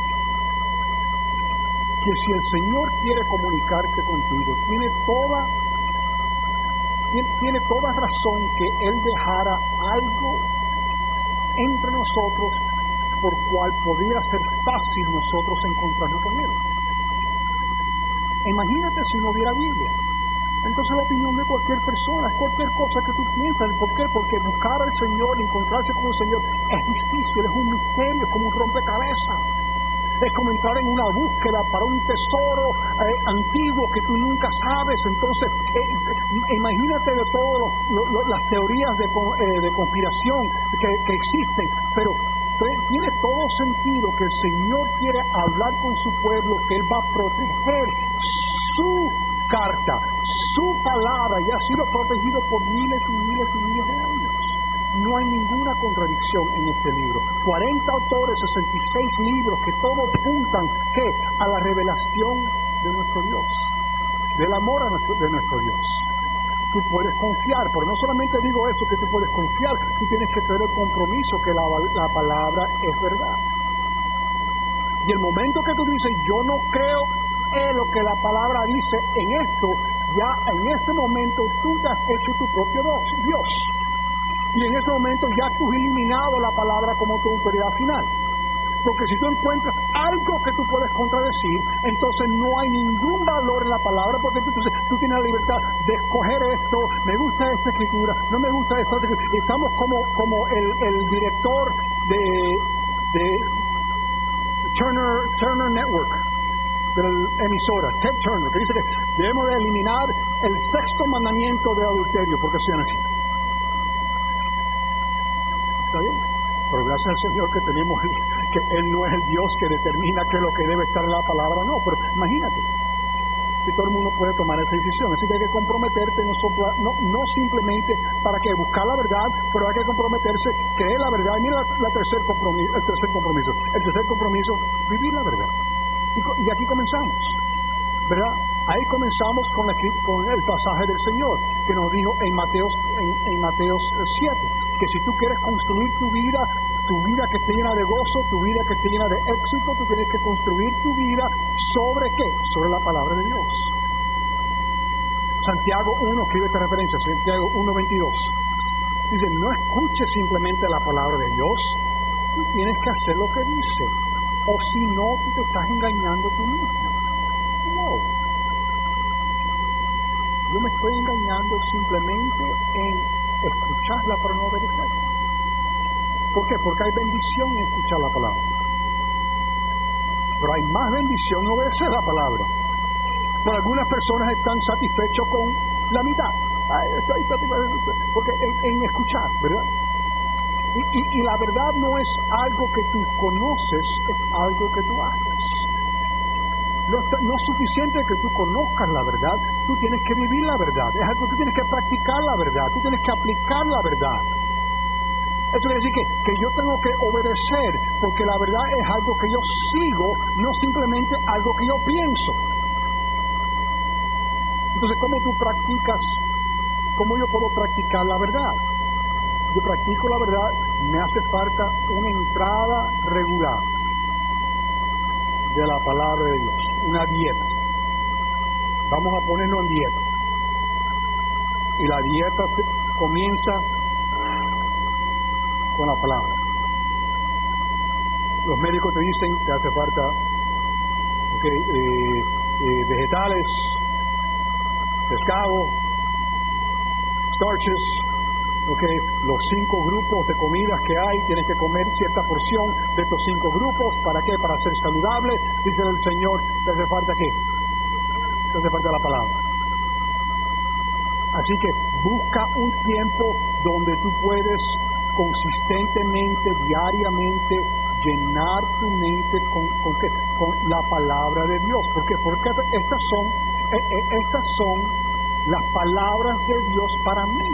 Que si el Señor quiere comunicarte contigo, tiene toda, tiene, tiene toda razón que Él dejara algo entre nosotros por cual podría ser fácil nosotros encontrarnos con Él. Imagínate si no hubiera Biblia. Entonces la opinión de cualquier persona, cualquier cosa que tú piensas. ¿Por qué? Porque buscar al Señor, encontrarse con el Señor es difícil, es un misterio, es como un rompecabezas. Es como entrar en una búsqueda para un tesoro eh, antiguo que tú nunca sabes. Entonces, eh, imagínate de todas las teorías de, eh, de conspiración que, que existen, pero tiene todo sentido que el Señor quiere hablar con su pueblo, que Él va a proteger su carta, su palabra, y ha sido protegido por miles y miles y miles de años. No hay ninguna contradicción en este libro. cuarenta autores, sesenta y seis libros que todos apuntan ¿qué? A la revelación de nuestro Dios, del amor a nuestro, de nuestro Dios. Tú puedes confiar, pero no solamente digo esto que tú puedes confiar, tú tienes que tener el compromiso que la, la palabra es verdad. Y el momento que tú dices, yo no creo en lo que la palabra dice en esto, ya en ese momento tú te has hecho tu propio Dios. Y en ese momento ya tú has eliminado la palabra como tu autoridad final. Porque si tú encuentras algo que tú puedes contradecir, entonces no hay ningún valor en la palabra, porque tú, tú tienes la libertad de escoger esto, me gusta esta escritura, no me gusta esta escritura. Estamos como, como el, el director de, de Turner, Turner Network, de la emisora, Ted Turner, que dice que debemos de eliminar el sexto mandamiento de adulterio, porque eso ya no existe. ¿Está bien? Pero gracias al Señor que tenemos, que Él no es el Dios que determina qué es lo que debe estar en la palabra, no, pero imagínate, si todo el mundo puede tomar esa decisión. Así que hay que comprometerte, no, sopla, no, no simplemente para que buscar la verdad, pero hay que comprometerse, creer la verdad. Y mira la, la tercer compromiso, el tercer compromiso. El tercer compromiso, vivir la verdad. Y, y aquí comenzamos, ¿verdad? Ahí comenzamos con, la, con el pasaje del Señor, que nos dijo en Mateo, en, en Mateo siete, que si tú quieres construir tu vida, tu vida que esté llena de gozo, tu vida que esté llena de éxito, tú tienes que construir tu vida sobre qué? Sobre la palabra de Dios. Santiago uno, escribe esta referencia, Santiago uno veintidós. Dice, no escuches simplemente la palabra de Dios, tú tienes que hacer lo que dice, o si no, tú te estás engañando tú mismo. No. Yo me estoy engañando simplemente en escucharla pero no obedecerla. ¿Por qué? Porque hay bendición en escuchar la palabra. Pero hay más bendición en obedecer la palabra. Por algunas personas están satisfechos con la mitad. Ay, estoy satisfecho, porque en, en escuchar, ¿verdad? Y, y, y la verdad no es algo que tú conoces, es algo que tú haces. No, no es suficiente que tú conozcas la verdad, tú tienes que vivir la verdad. Es algo que tú tienes que practicar la verdad, tú tienes que aplicar la verdad. Eso quiere decir que, que yo tengo que obedecer, porque la verdad es algo que yo sigo, no simplemente algo que yo pienso. Entonces, ¿cómo tú practicas? ¿Cómo yo puedo practicar la verdad? Yo practico la verdad, me hace falta una entrada regular de la palabra de Dios, una dieta. Vamos a ponerlo en dieta. Y la dieta se comienza con la palabra. Los médicos te dicen que hace falta okay, eh, eh, vegetales, pescado, starches, okay, los cinco grupos de comidas que hay, tienes que comer cierta porción de estos cinco grupos. ¿Para qué? Para ser saludable. Dice el Señor, ¿te hace falta qué? Te hace falta la palabra. Así que busca un tiempo donde tú puedes consistentemente, diariamente, llenar tu mente con, con, ¿qué? Con la palabra de Dios. ¿Por qué? Porque estas son, eh, eh, estas son las palabras de Dios para mí.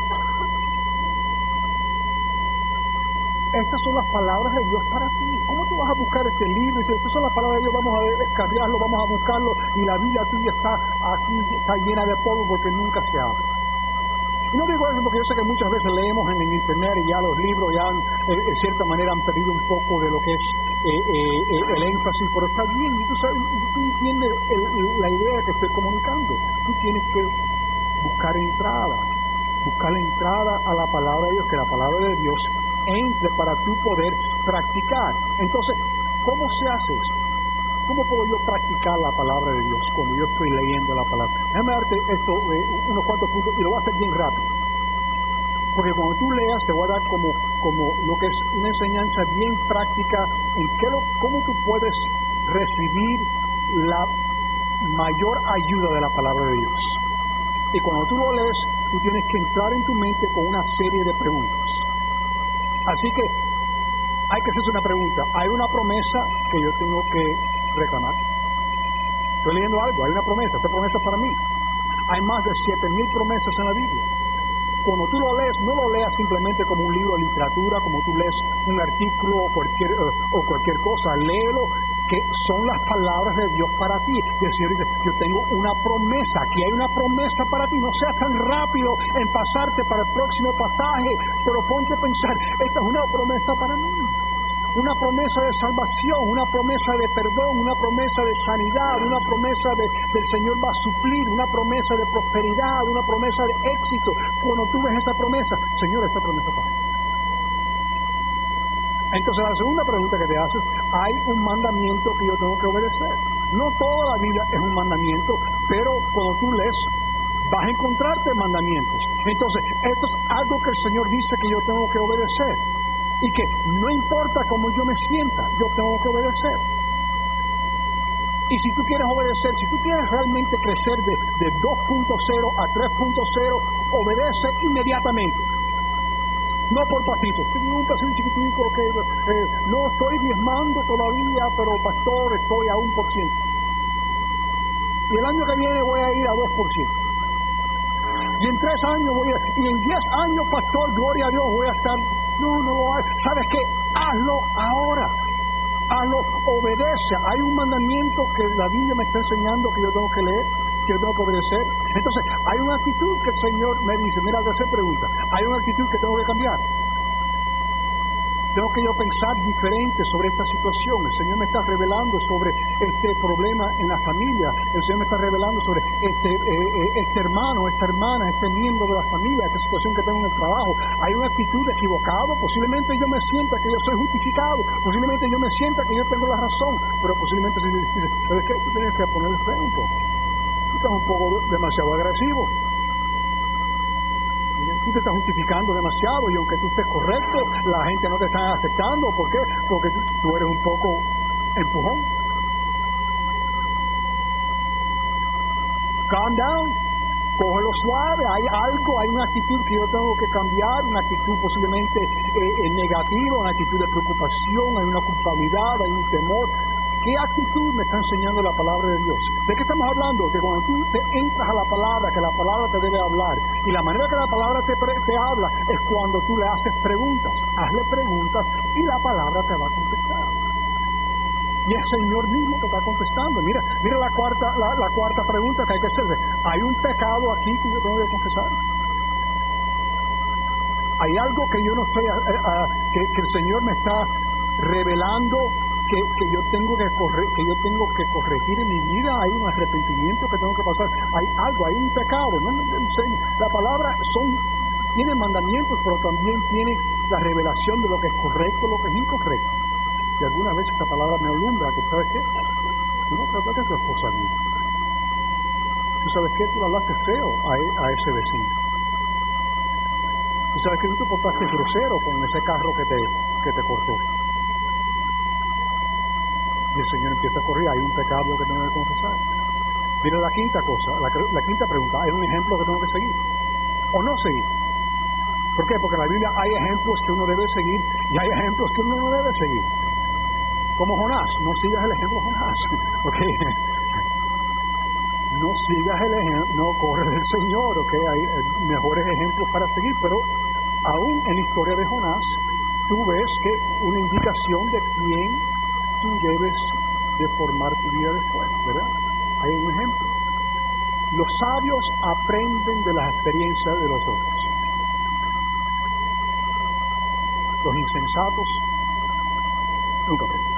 Estas son las palabras de Dios para ti. ¿Cómo tú vas a buscar este libro? Y si esas son las palabras de Dios, vamos a descargarlo, vamos a buscarlo, y la vida tuya está aquí, está llena de polvo porque nunca se abre. Y no digo eso porque yo sé que muchas veces leemos en el internet y ya los libros ya han, eh, de cierta manera han perdido un poco de lo que es eh, eh, el énfasis, pero está bien. Y tú, sabes, tú entiendes el, la idea que estoy comunicando. Tú tienes que buscar entrada, buscar la entrada a la palabra de Dios, que la palabra de Dios entre para tú poder practicar. Entonces, ¿cómo se hace eso? ¿Cómo puedo yo practicar la palabra de Dios cuando yo estoy leyendo la palabra? Déjame darte esto, eh, unos cuantos puntos, y lo voy a hacer bien rápido. Porque cuando tú leas, te voy a dar como, como lo que es una enseñanza bien práctica en qué lo, cómo tú puedes recibir la mayor ayuda de la palabra de Dios. Y cuando tú lo lees, tú tienes que entrar en tu mente con una serie de preguntas. Así que hay que hacerse una pregunta. Hay una promesa que yo tengo que reclamar. Estoy leyendo algo, hay una promesa, esa promesa es para mí. Hay más de siete mil promesas en la Biblia. Cuando tú lo lees, no lo leas simplemente como un libro de literatura, como tú lees un artículo o cualquier, uh, o cualquier cosa. Léelo, que son las palabras de Dios para ti. Y el Señor dice, yo tengo una promesa, aquí hay una promesa para ti. No seas tan rápido en pasarte para el próximo pasaje, pero ponte a pensar, esta es una promesa para mí. Una promesa de salvación, una promesa de perdón, una promesa de sanidad, una promesa de del Señor va a suplir, una promesa de prosperidad, una promesa de éxito. Cuando tú ves esta promesa, Señor, esta promesa para mí. Entonces la segunda pregunta que te haces, hay un mandamiento que yo tengo que obedecer. No toda la Biblia es un mandamiento, pero cuando tú lees, vas a encontrarte mandamientos. Entonces, esto es algo que el Señor dice que yo tengo que obedecer. Y que no importa cómo yo me sienta, yo tengo que obedecer. Y si tú quieres obedecer, si tú quieres realmente crecer de, de dos punto cero a tres punto cero, obedece inmediatamente. No por pasitos. Tengo un pasito chiquitico que eh, no estoy diezmando todavía, pero pastor, estoy a un por ciento. Y el año que viene voy a ir a dos por ciento. Y en tres años voy a, y en diez años, pastor, gloria a Dios, voy a estar. No, no lo hagas. ¿Sabes qué? Hazlo ahora. Hazlo, obedece. Hay un mandamiento que la Biblia me está enseñando que yo tengo que leer, que yo tengo que obedecer. Entonces, hay una actitud que el Señor me dice, mira, te hacer pregunta. Hay una actitud que tengo que cambiar. Tengo que yo pensar diferente sobre esta situación. El Señor me está revelando sobre este problema en la familia. El Señor me está revelando sobre este, eh, este hermano, esta hermana, este miembro de la familia, esta situación que tengo en el trabajo. Hay una actitud equivocada. Posiblemente yo me sienta que yo soy justificado. Posiblemente yo me sienta que yo tengo la razón. Pero posiblemente si me dice, pero es que tú tienes que poner el freno un poco. Tú estás un poco demasiado agresivo. Tú te estás justificando demasiado y aunque tú estés correcto, la gente no te está aceptando. ¿Por qué? Porque tú, tú eres un poco empujón. Calm down, cógelo suave. Hay algo, hay una actitud que yo tengo que cambiar, una actitud posiblemente eh, negativa, una actitud de preocupación, hay una culpabilidad, hay un temor. ¿Qué actitud me está enseñando la palabra de Dios? ¿De qué estamos hablando? Que cuando tú te entras a la palabra, que la palabra te debe hablar. Y la manera que la palabra te, te habla es cuando tú le haces preguntas. Hazle preguntas y la palabra te va a contestar. Y el Señor mismo te está contestando. Mira, mira la cuarta, la, la cuarta pregunta que hay que hacerse. ¿Hay un pecado aquí que yo tengo que confesar? ¿Hay algo que yo no estoy, uh, uh, que, que el Señor me está revelando? Que, que yo tengo que corre, que yo tengo que corregir en mi vida. Hay un arrepentimiento que tengo que pasar. Hay algo, hay un pecado, ¿no? La palabra son, tiene mandamientos, pero también tiene la revelación de lo que es correcto, lo que es incorrecto. Y algunas veces esta palabra me alumbra, que ¿sabes qué? Tú no tratas de tu esposa bien. Tú sabes qué, tú le hablaste feo a, a ese vecino. Tú sabes que tú te portaste grosero con ese carro que te, que te cortó. Y el Señor empieza a correr, hay un pecado que tengo que confesar. Mira la quinta cosa, la, la quinta pregunta, ¿hay un ejemplo que tengo que seguir? ¿O no seguir? ¿Por qué? Porque en la Biblia hay ejemplos que uno debe seguir y hay ejemplos que uno no debe seguir. Como Jonás, no sigas el ejemplo de Jonás. ¿Okay? No sigas el ejemplo, no corres del Señor, ¿ok? Hay mejores ejemplos para seguir, pero aún en la historia de Jonás, tú ves que una indicación de quién tú debes de formar tu vida después, ¿verdad? Hay un ejemplo. Los sabios aprenden de las experiencias de los otros. Los insensatos nunca aprenden.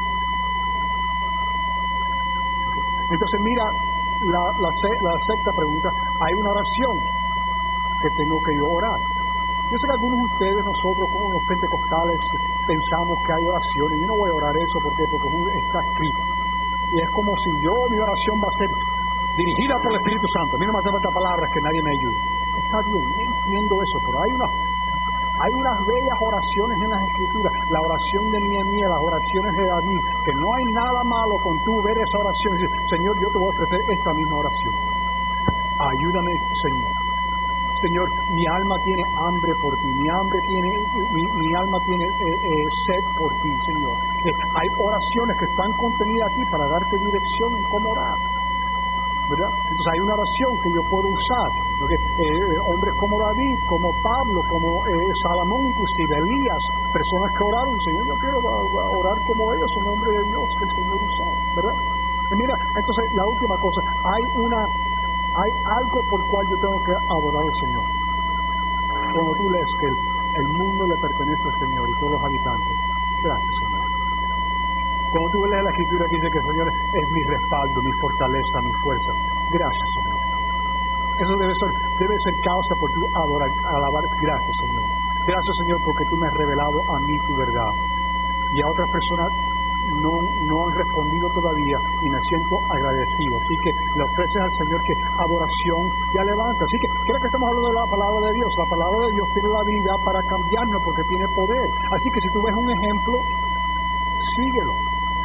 Entonces mira la, la, la sexta pregunta. Hay una oración que tengo que yo orar. Yo sé que algunos de ustedes, nosotros como los pentecostales, pensamos que hay oraciones. Yo no voy a orar eso, ¿por qué? Porque está escrito. Y es como si yo, mi oración va a ser dirigida por el Espíritu Santo. A mí no me hace falta palabras que nadie me ayude. Está bien, yo entiendo eso, pero hay una, hay unas bellas oraciones en las Escrituras. La oración de Nehemías, las oraciones de David, que no hay nada malo con tú ver esa oración y decir, Señor, yo te voy a ofrecer esta misma oración. Ayúdame, Señor. Señor, mi alma tiene hambre por ti, mi hambre tiene, mi, mi alma tiene eh, eh, sed por ti, Señor. Eh, hay oraciones que están contenidas aquí para darte dirección en cómo orar, ¿verdad? Entonces hay una oración que yo puedo usar, porque eh, hombres como David, como Pablo, como eh, Salomón, inclusive Elías, personas que oraron, Señor, yo quiero orar como ellos, son hombres de Dios que el Señor usó, ¿verdad? Y mira, entonces la última cosa, hay una Hay algo por cual yo tengo que adorar al Señor. Cuando tú lees que el, el mundo le pertenece al Señor y todos los habitantes, gracias, Señor. Cuando tú lees la Escritura que dice que el Señor es mi respaldo, mi fortaleza, mi fuerza, gracias, Señor. Eso debe ser, debe ser causa por tu adorar, alabar, gracias, Señor. Gracias, Señor, porque tú me has revelado a mí tu verdad. Y a otras personas No, no han respondido todavía y me siento agradecido. Así que le ofreces al Señor que adoración y alabanza. Así que creo que estamos hablando de la palabra de Dios. La palabra de Dios tiene la habilidad para cambiarnos porque tiene poder. Así que si tú ves un ejemplo, síguelo. Si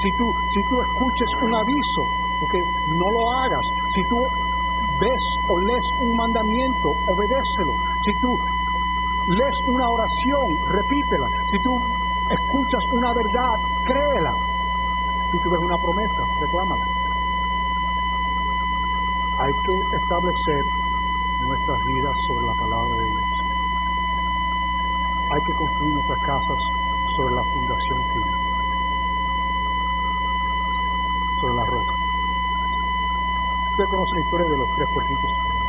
Si tú, si tú escuches un aviso, okay, no lo hagas. Si tú ves o lees un mandamiento, obedécelo. Si tú lees una oración, repítela. Si tú escuchas una verdad, créela. Si tú ves una promesa, reclámala. Hay que establecer nuestras vidas sobre la palabra de Dios. Hay que construir nuestras casas sobre la fundación firme, sobre la roca. Ustedes conocen la historia de los tres puerquitos.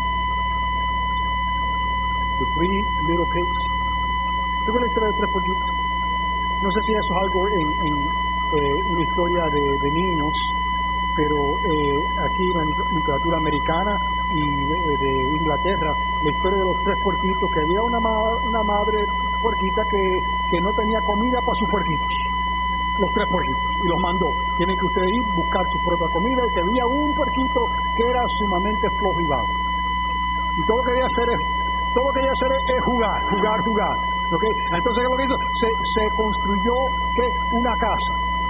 The three little pigs. ¿Ustedes conocen la historia de los tres puerquitos? No sé si eso es algo en, en eh, una historia de, de niños, pero eh, aquí en la literatura americana y de, de Inglaterra, la historia de los tres puerquitos, que había una, ma- una madre puerquita que, que no tenía comida para sus puerquitos, los tres puerquitos, y los mandó. Tienen que ustedes ir buscar su propia comida, y que había un puerquito que era sumamente flojo y vago. Y todo lo que quería hacer es, todo lo que quería hacer es, es jugar, jugar, jugar. ¿Okay? Entonces, ¿qué es lo que hizo? Se, se construyó ¿qué? Una casa.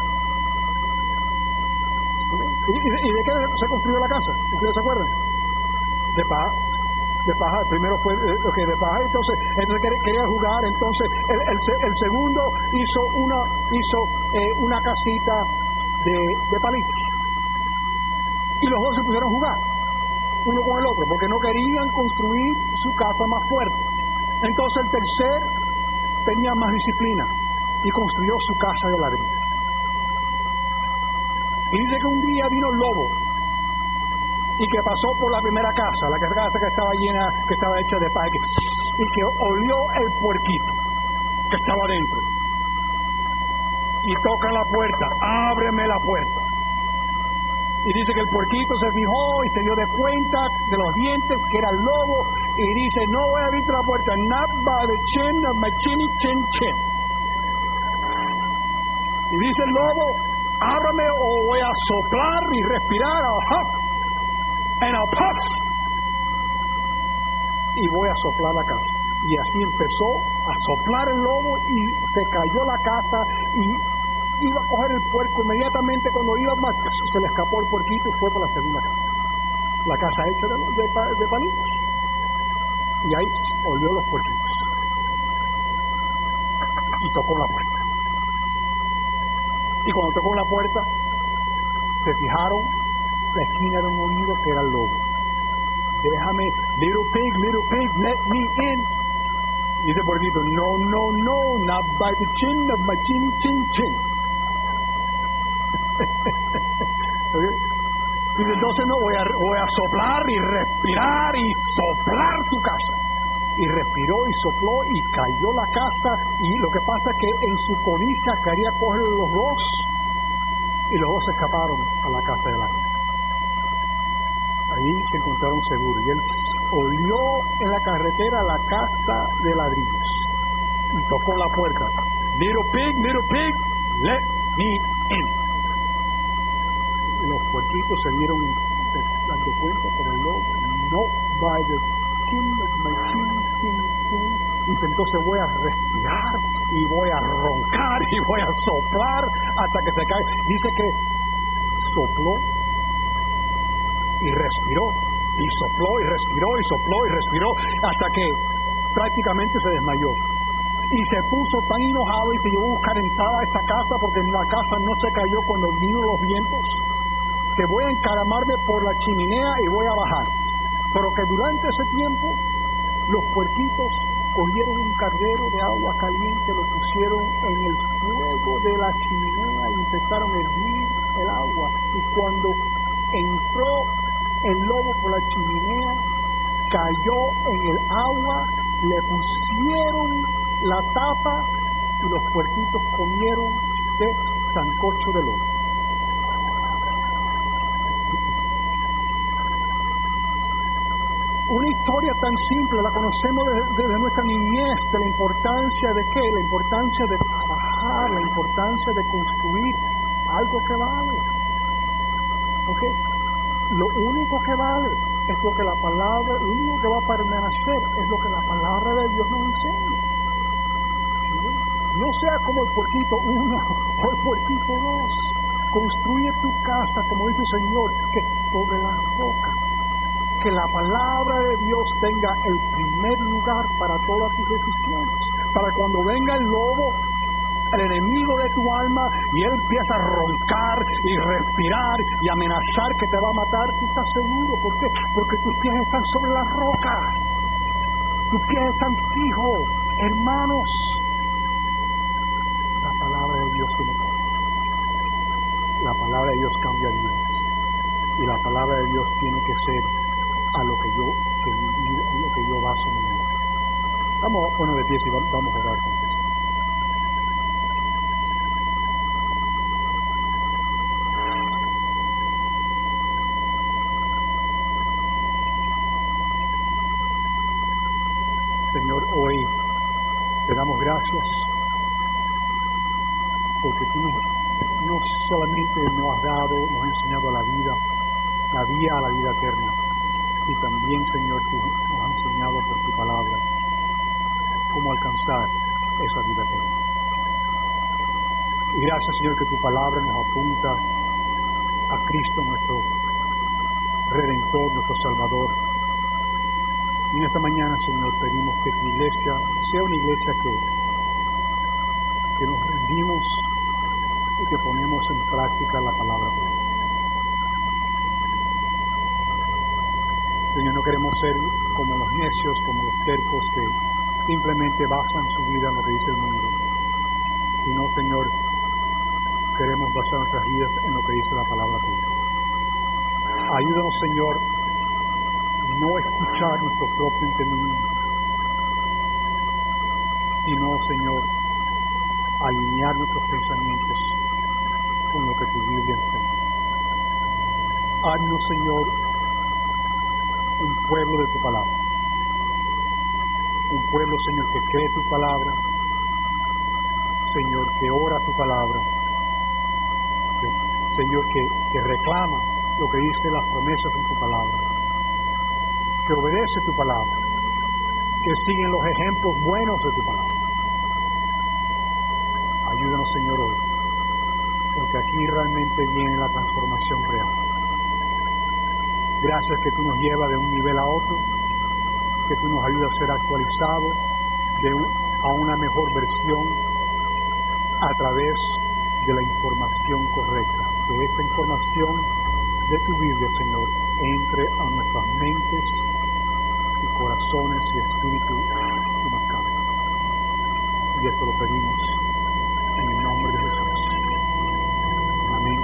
¿Y, y, ¿Y de qué se construyó la casa? ¿Ustedes se acuerdan? De paja. De paja. Primero fue eh, okay, de paja. Entonces, entonces quería, quería jugar. Entonces, el, el, el segundo hizo una hizo eh, una casita de, de palitos. Y los dos se pusieron a jugar, uno con el otro, porque no querían construir su casa más fuerte. Entonces, el tercer tenía más disciplina y construyó su casa de ladrillo. Y dice que un día vino el lobo y que pasó por la primera casa, la casa que estaba llena, que estaba hecha de paja, y que olió el puerquito que estaba dentro. Y toca la puerta, ábreme la puerta. Y dice que el puerquito se fijó y se dio de cuenta de los dientes que era el lobo, y dice, no voy a abrir la puerta, not by the chin of my chinny chin chin. Y dice el lobo, ábrame o voy a soplar y respirar, I'll huff and I'll puff. Y voy a soplar la casa. Y así empezó a soplar el lobo y se cayó la casa y iba a coger el puerco. Inmediatamente cuando iba más, se le escapó el puerquito y fue por la segunda casa. La casa hecha de, de, de palitos. Y ahí olió los puerquitos. Y tocó la puerta. Y cuando tocó la puerta, se fijaron la esquina de un oído que era el lobo. Déjame, little pig, little pig, let me in. Y dice el puerquito, no, no, no, not by the chin of my chin, chin, chin. ¿Okay? Dice, entonces no, voy a, voy a soplar y respirar y soplar tu casa. Y respiró y sopló y cayó la casa. Y lo que pasa es que en su codicia quería coger los dos, y los dos se escaparon a la casa de la gente. Ahí se encontraron seguros. Y él olió en la carretera la casa de ladrillos y tocó la puerta. Little pig, little pig, let me in. Y los puerquitos se dieron dando cuenta por el lobo. No by the skin of my chin, chin, chin. Dice, entonces voy a respirar y voy a roncar y voy a soplar hasta que se cae. Dice que sopló y respiró y sopló y respiró y sopló y respiró hasta que prácticamente se desmayó. Y se puso tan enojado y se llevó a buscar entrada a esta casa, porque en la casa no se cayó cuando vino los vientos, que voy a encaramarme por la chimenea y voy a bajar. Pero que durante ese tiempo los puerquitos cogieron un caldero de agua caliente, lo pusieron en el fuego de la chimenea y empezaron a hervir el agua. Y cuando entró el lobo por la chimenea, cayó en el agua, le pusieron la tapa y los puerquitos comieron de sancocho de lobo. Una historia tan simple, la conocemos desde, desde nuestra niñez, de la importancia de qué, la importancia de trabajar, la importancia de construir algo que vale. ¿Ok? Lo único que vale es lo que la palabra, lo único que va a permanecer es lo que la palabra de Dios nos enseña. ¿Sí? No sea como el puerquito uno o el puerquito dos. construye tu casa, como dice el Señor, que sobre la roca. Que la palabra de Dios tenga el primer lugar para todas tus decisiones. Para cuando venga el lobo, el enemigo de tu alma, y él empieza a roncar y respirar y amenazar que te va a matar, tú estás seguro. ¿Por qué? Porque tus pies están sobre la roca. Tus pies están fijos, hermanos. La palabra de Dios tiene poder. La palabra de Dios cambia vidas. Y la palabra de Dios tiene que ser a lo que yo, que mi vida, a lo que yo baso mi vida. Vamos a poner de pie y vamos a orar juntos. Señor, hoy te damos gracias porque tú no, no solamente nos has dado, nos has enseñado la vida, la vía a la vida eterna, sino también, Señor, tú nos has enseñado por tu palabra cómo alcanzar esa vida eterna. Y gracias, Señor, que tu palabra nos apunta a Cristo, nuestro Redentor, nuestro Salvador. Y en esta mañana, Señor, pedimos que tu iglesia sea una iglesia que, que nos rendimos y que ponemos en práctica la palabra de Dios. Señor, no queremos ser como los necios, como los tercos que simplemente basan su vida en lo que dice el mundo, sino, Señor, queremos basar nuestras vidas en lo que dice la palabra tuya. Ayúdanos, Señor, no escuchar nuestro propio entendimiento, sino, Señor, alinear nuestros pensamientos con lo que tu Biblia enseña. Haznos, Señor, un pueblo de tu palabra. Un pueblo, Señor, que cree tu palabra. Señor, que ora tu palabra. Que, Señor, que, que reclama lo que dice las promesas en tu palabra. Que obedece tu palabra. Que siguen los ejemplos buenos de tu palabra. Ayúdanos, Señor, hoy. Porque aquí realmente viene la transformación real. Gracias que tú nos llevas de un nivel a otro, que tú nos ayudas a ser actualizados de un, a una mejor versión a través de la información correcta. Que esta información de tu Biblia, Señor, entre a nuestras mentes y corazones y espíritu y nos cambie. Y esto lo pedimos en el nombre de Jesús. Amén.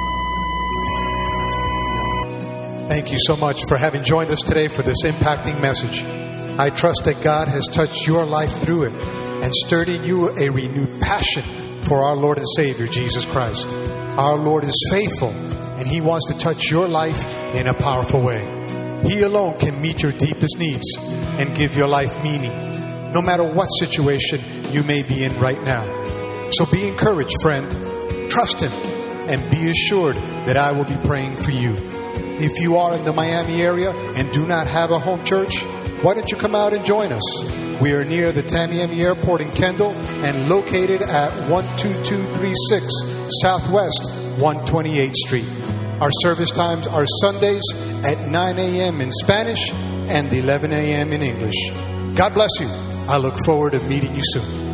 Thank you so much for having joined us today for this impacting message. I trust that God has touched your life through it and stirred in you a renewed passion for our Lord and Savior, Jesus Christ. Our Lord is faithful, and He wants to touch your life in a powerful way. He alone can meet your deepest needs and give your life meaning, no matter what situation you may be in right now. So be encouraged, friend. Trust Him and be assured that I will be praying for you. If you are in the Miami area and do not have a home church, why don't you come out and join us? We are near the Tamiami Airport in Kendall and located at one two two three six Southwest one hundred twenty-eighth Street. Our service times are Sundays at nine a.m. in Spanish and eleven a.m. in English. God bless you. I look forward to meeting you soon.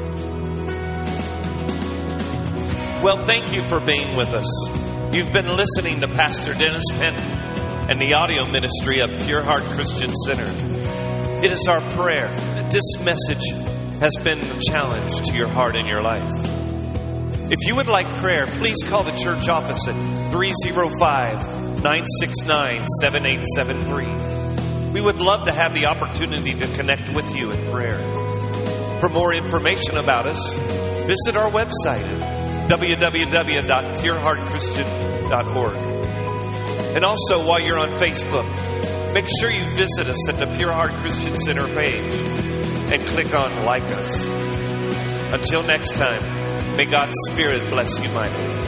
Well, thank you for being with us. You've been listening to Pastor Dennis Penn and the audio ministry of Pure Heart Christian Center. It is our prayer that this message has been a challenge to your heart and your life. If you would like prayer, please call the church office at three oh five, nine six nine, seven eight seven three. We would love to have the opportunity to connect with you in prayer. For more information about us, visit our website at w w w dot pure heart christian dot org. And also, while you're on Facebook, make sure you visit us at the Pure Heart Christian Center page and click on Like Us. Until next time, may God's Spirit bless you mightily.